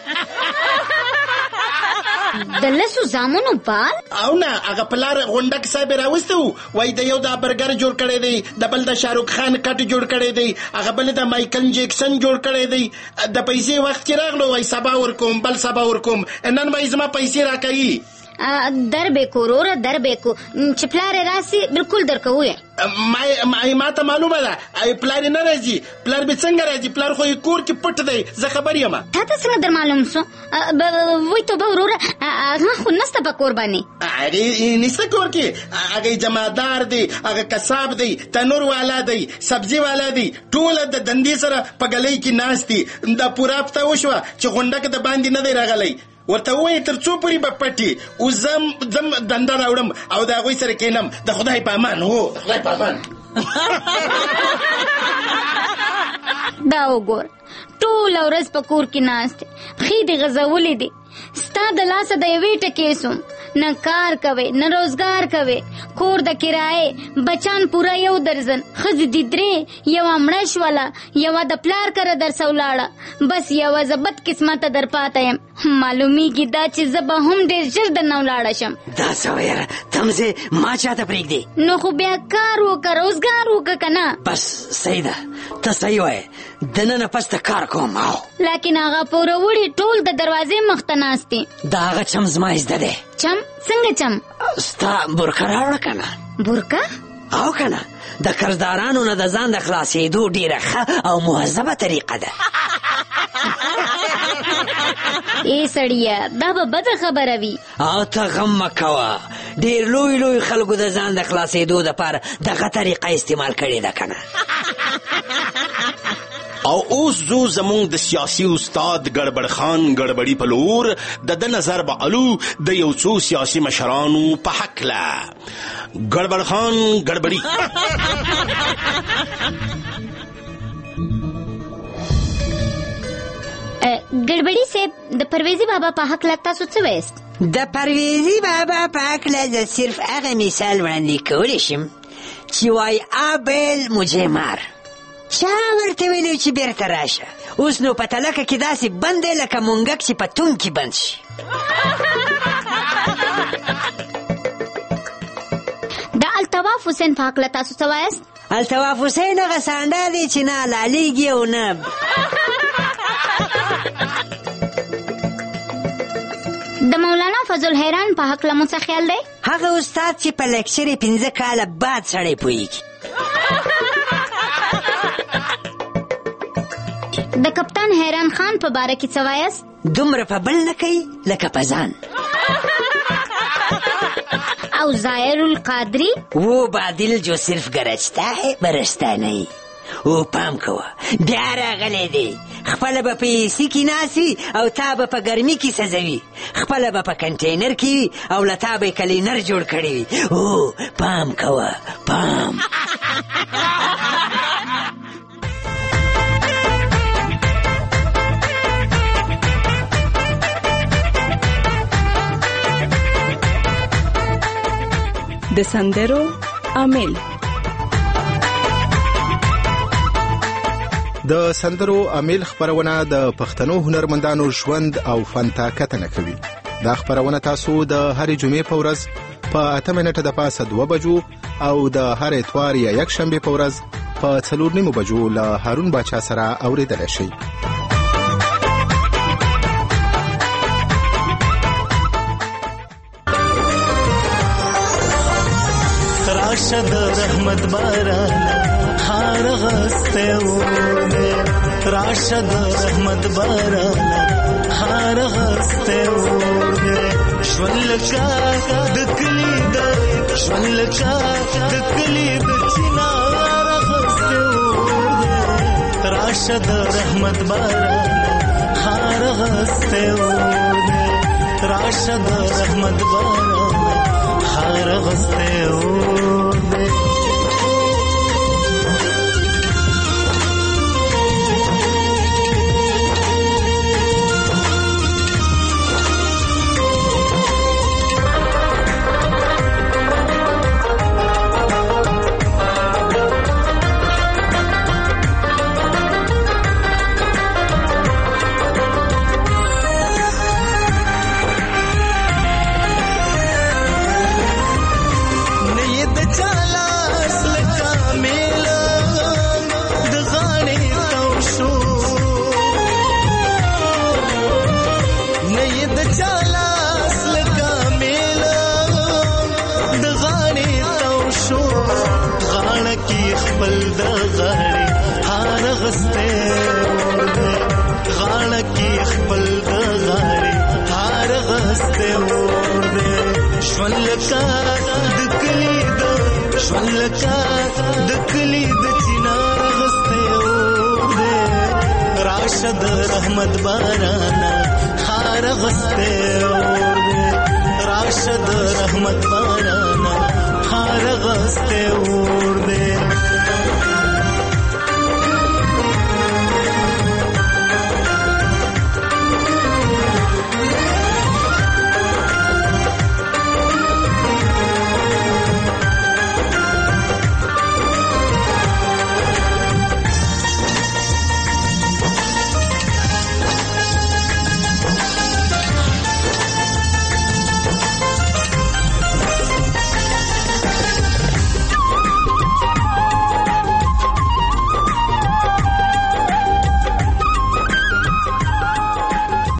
د لسو زامنو بال؟ او نه، هغه پلار غونډک صاحب راوستی و، وایي د یو د برګر جوړ کړی دی، د بل د شاروخ خان کټ جوړ کړی دی، هغه بل د مایکل جیکسن جوړ کړی دی. د پیسې وخت کې راغلو، وایي سبا ورکوم، بل سبا ورکوم، نن وایي زما پیسې راکوي. در بیکو روره در بیکو چې پلار راسي بالکل درکوو. ما ته معلومه ده پلار نه راځي. پلار به څنګه راځي؟ پلار خو یې کور کې پټ دی، زه خبر یم. تا ته څنګه در معلوم سو؟ وای توبه وروره، هغه خو نسته په کور باندې. هغې نسته کور کې، هغه جمادار دی، هغه کساب دی، تنور والا دی، سبزي والا دی، ټوله د دندې سره په ګلۍ کې ناست دي. دا پوره هفته وشوه چې غونډک د باندې نه دی راغلی. ورته ووایي تر څو پورې به پټي، اوس زم زم دنده راوړم او د هغوی سره کښېنم. د خدای په امان. هو د خدای په امان. دا وګور ټول ورځ په کور کې ناست پخې دې غځولې دي ستا د لاسه د یوې ټکې سوم نه کار کوي نه روزګار کوي کور د کرایې بچان پوره یو درزن ښځې دي درې یوه مړه شوله یوه د پلار کره درسه ولاړه بس یوه زه بد قسمته در پاته یم معلومیږي دا چې زه به هم ډېر ژر درنه ولاړه شم دا څه ویره تمزې ما چاته پرېږدې نو خو بیا کار وکړه روزګار وکړه که نه بس صحیح ده ته صحیح وایې دننه پس ته کار کوم او لکن هغه پوروړي ټول د دروازې مخ ته ناست دي دا هغه چم زما زده دی چم څنګه چم ستا برکه راوړه که نه برکه او که نه د قرضدارانو نه د ځان د خلاصېدو ډېره ښه او مهذبه طریقه ده ای سړیه دا به بده خبره وي او ته غم مه کوه ډېر لوی لوی خلکو د ځان د خلاصېدو دپاره دغه طریقه استعمال کړې ده که نه او اوس زو زمونږ د سیاسي استاد ګړبړ خان ګړبړي په لور د ده نظر به الو د یو څو سیاسي مشرانو په هکله ګړبړ خان ګړبړي ګړبړي صاحب د پرویزي بابا په هکله تاسو څه وایست د پرویزي بابا په هکله زه صرف هغه مثال وړاندې کولی شم چې وایي آبل مجھے مار چا ورته ویلي چې بیرته راشه اوس نو په تلکه کې داسې بند دی لکه مونګک چې په تون کې بند شي د الطواف حسین په هکله تاسو څه وایست الطواف حسین هغه سانډه دی چې نه لالیږي او نه د مولانا فضل حیران په هکله مو څه خیال دی هغه استاد چې په لیکچر یې پنځه کاله بعد سړی پوهېږي د کپتان حیران خان په باره کې څه وایست دومره په بل نه کوي لکه په ځان او ظاهر القادری وہ بادل جو صرف گرجتا ہے برستا نہیں او پام کوه بیا راغلی دی خپله به په ایسي کې ناسي او تا به په ګرمي کې سزوي خپله به په کنټینر کې وي او له تا به یې کلینر جوړ کړی وي او پام کوه پام د سندرو عامل د سندرو عامل خبرونه د پښتنو هنرمندانو ژوند او فن ته کتنه کوي. دا خبرونه تاسو د هرې جمعې په ورځ په اته منټه د پاسه دوه بجو او د هر اتوار یا یک شنبه په ورځ په څلور نیمو بجو له هارون باچا سره اوریدل شي. راشد رحمت باران هار غسته و راشد رحمت باران هار غسته و شولکا دکلی د شولکا دکلی د چنار غسته و راشد رحمت باران هار غسته و راشد رحمت باران هار غسته و راشد رحمت بارانا خار غسته اور دے راشد رحمت بارانا خار غسته اور دے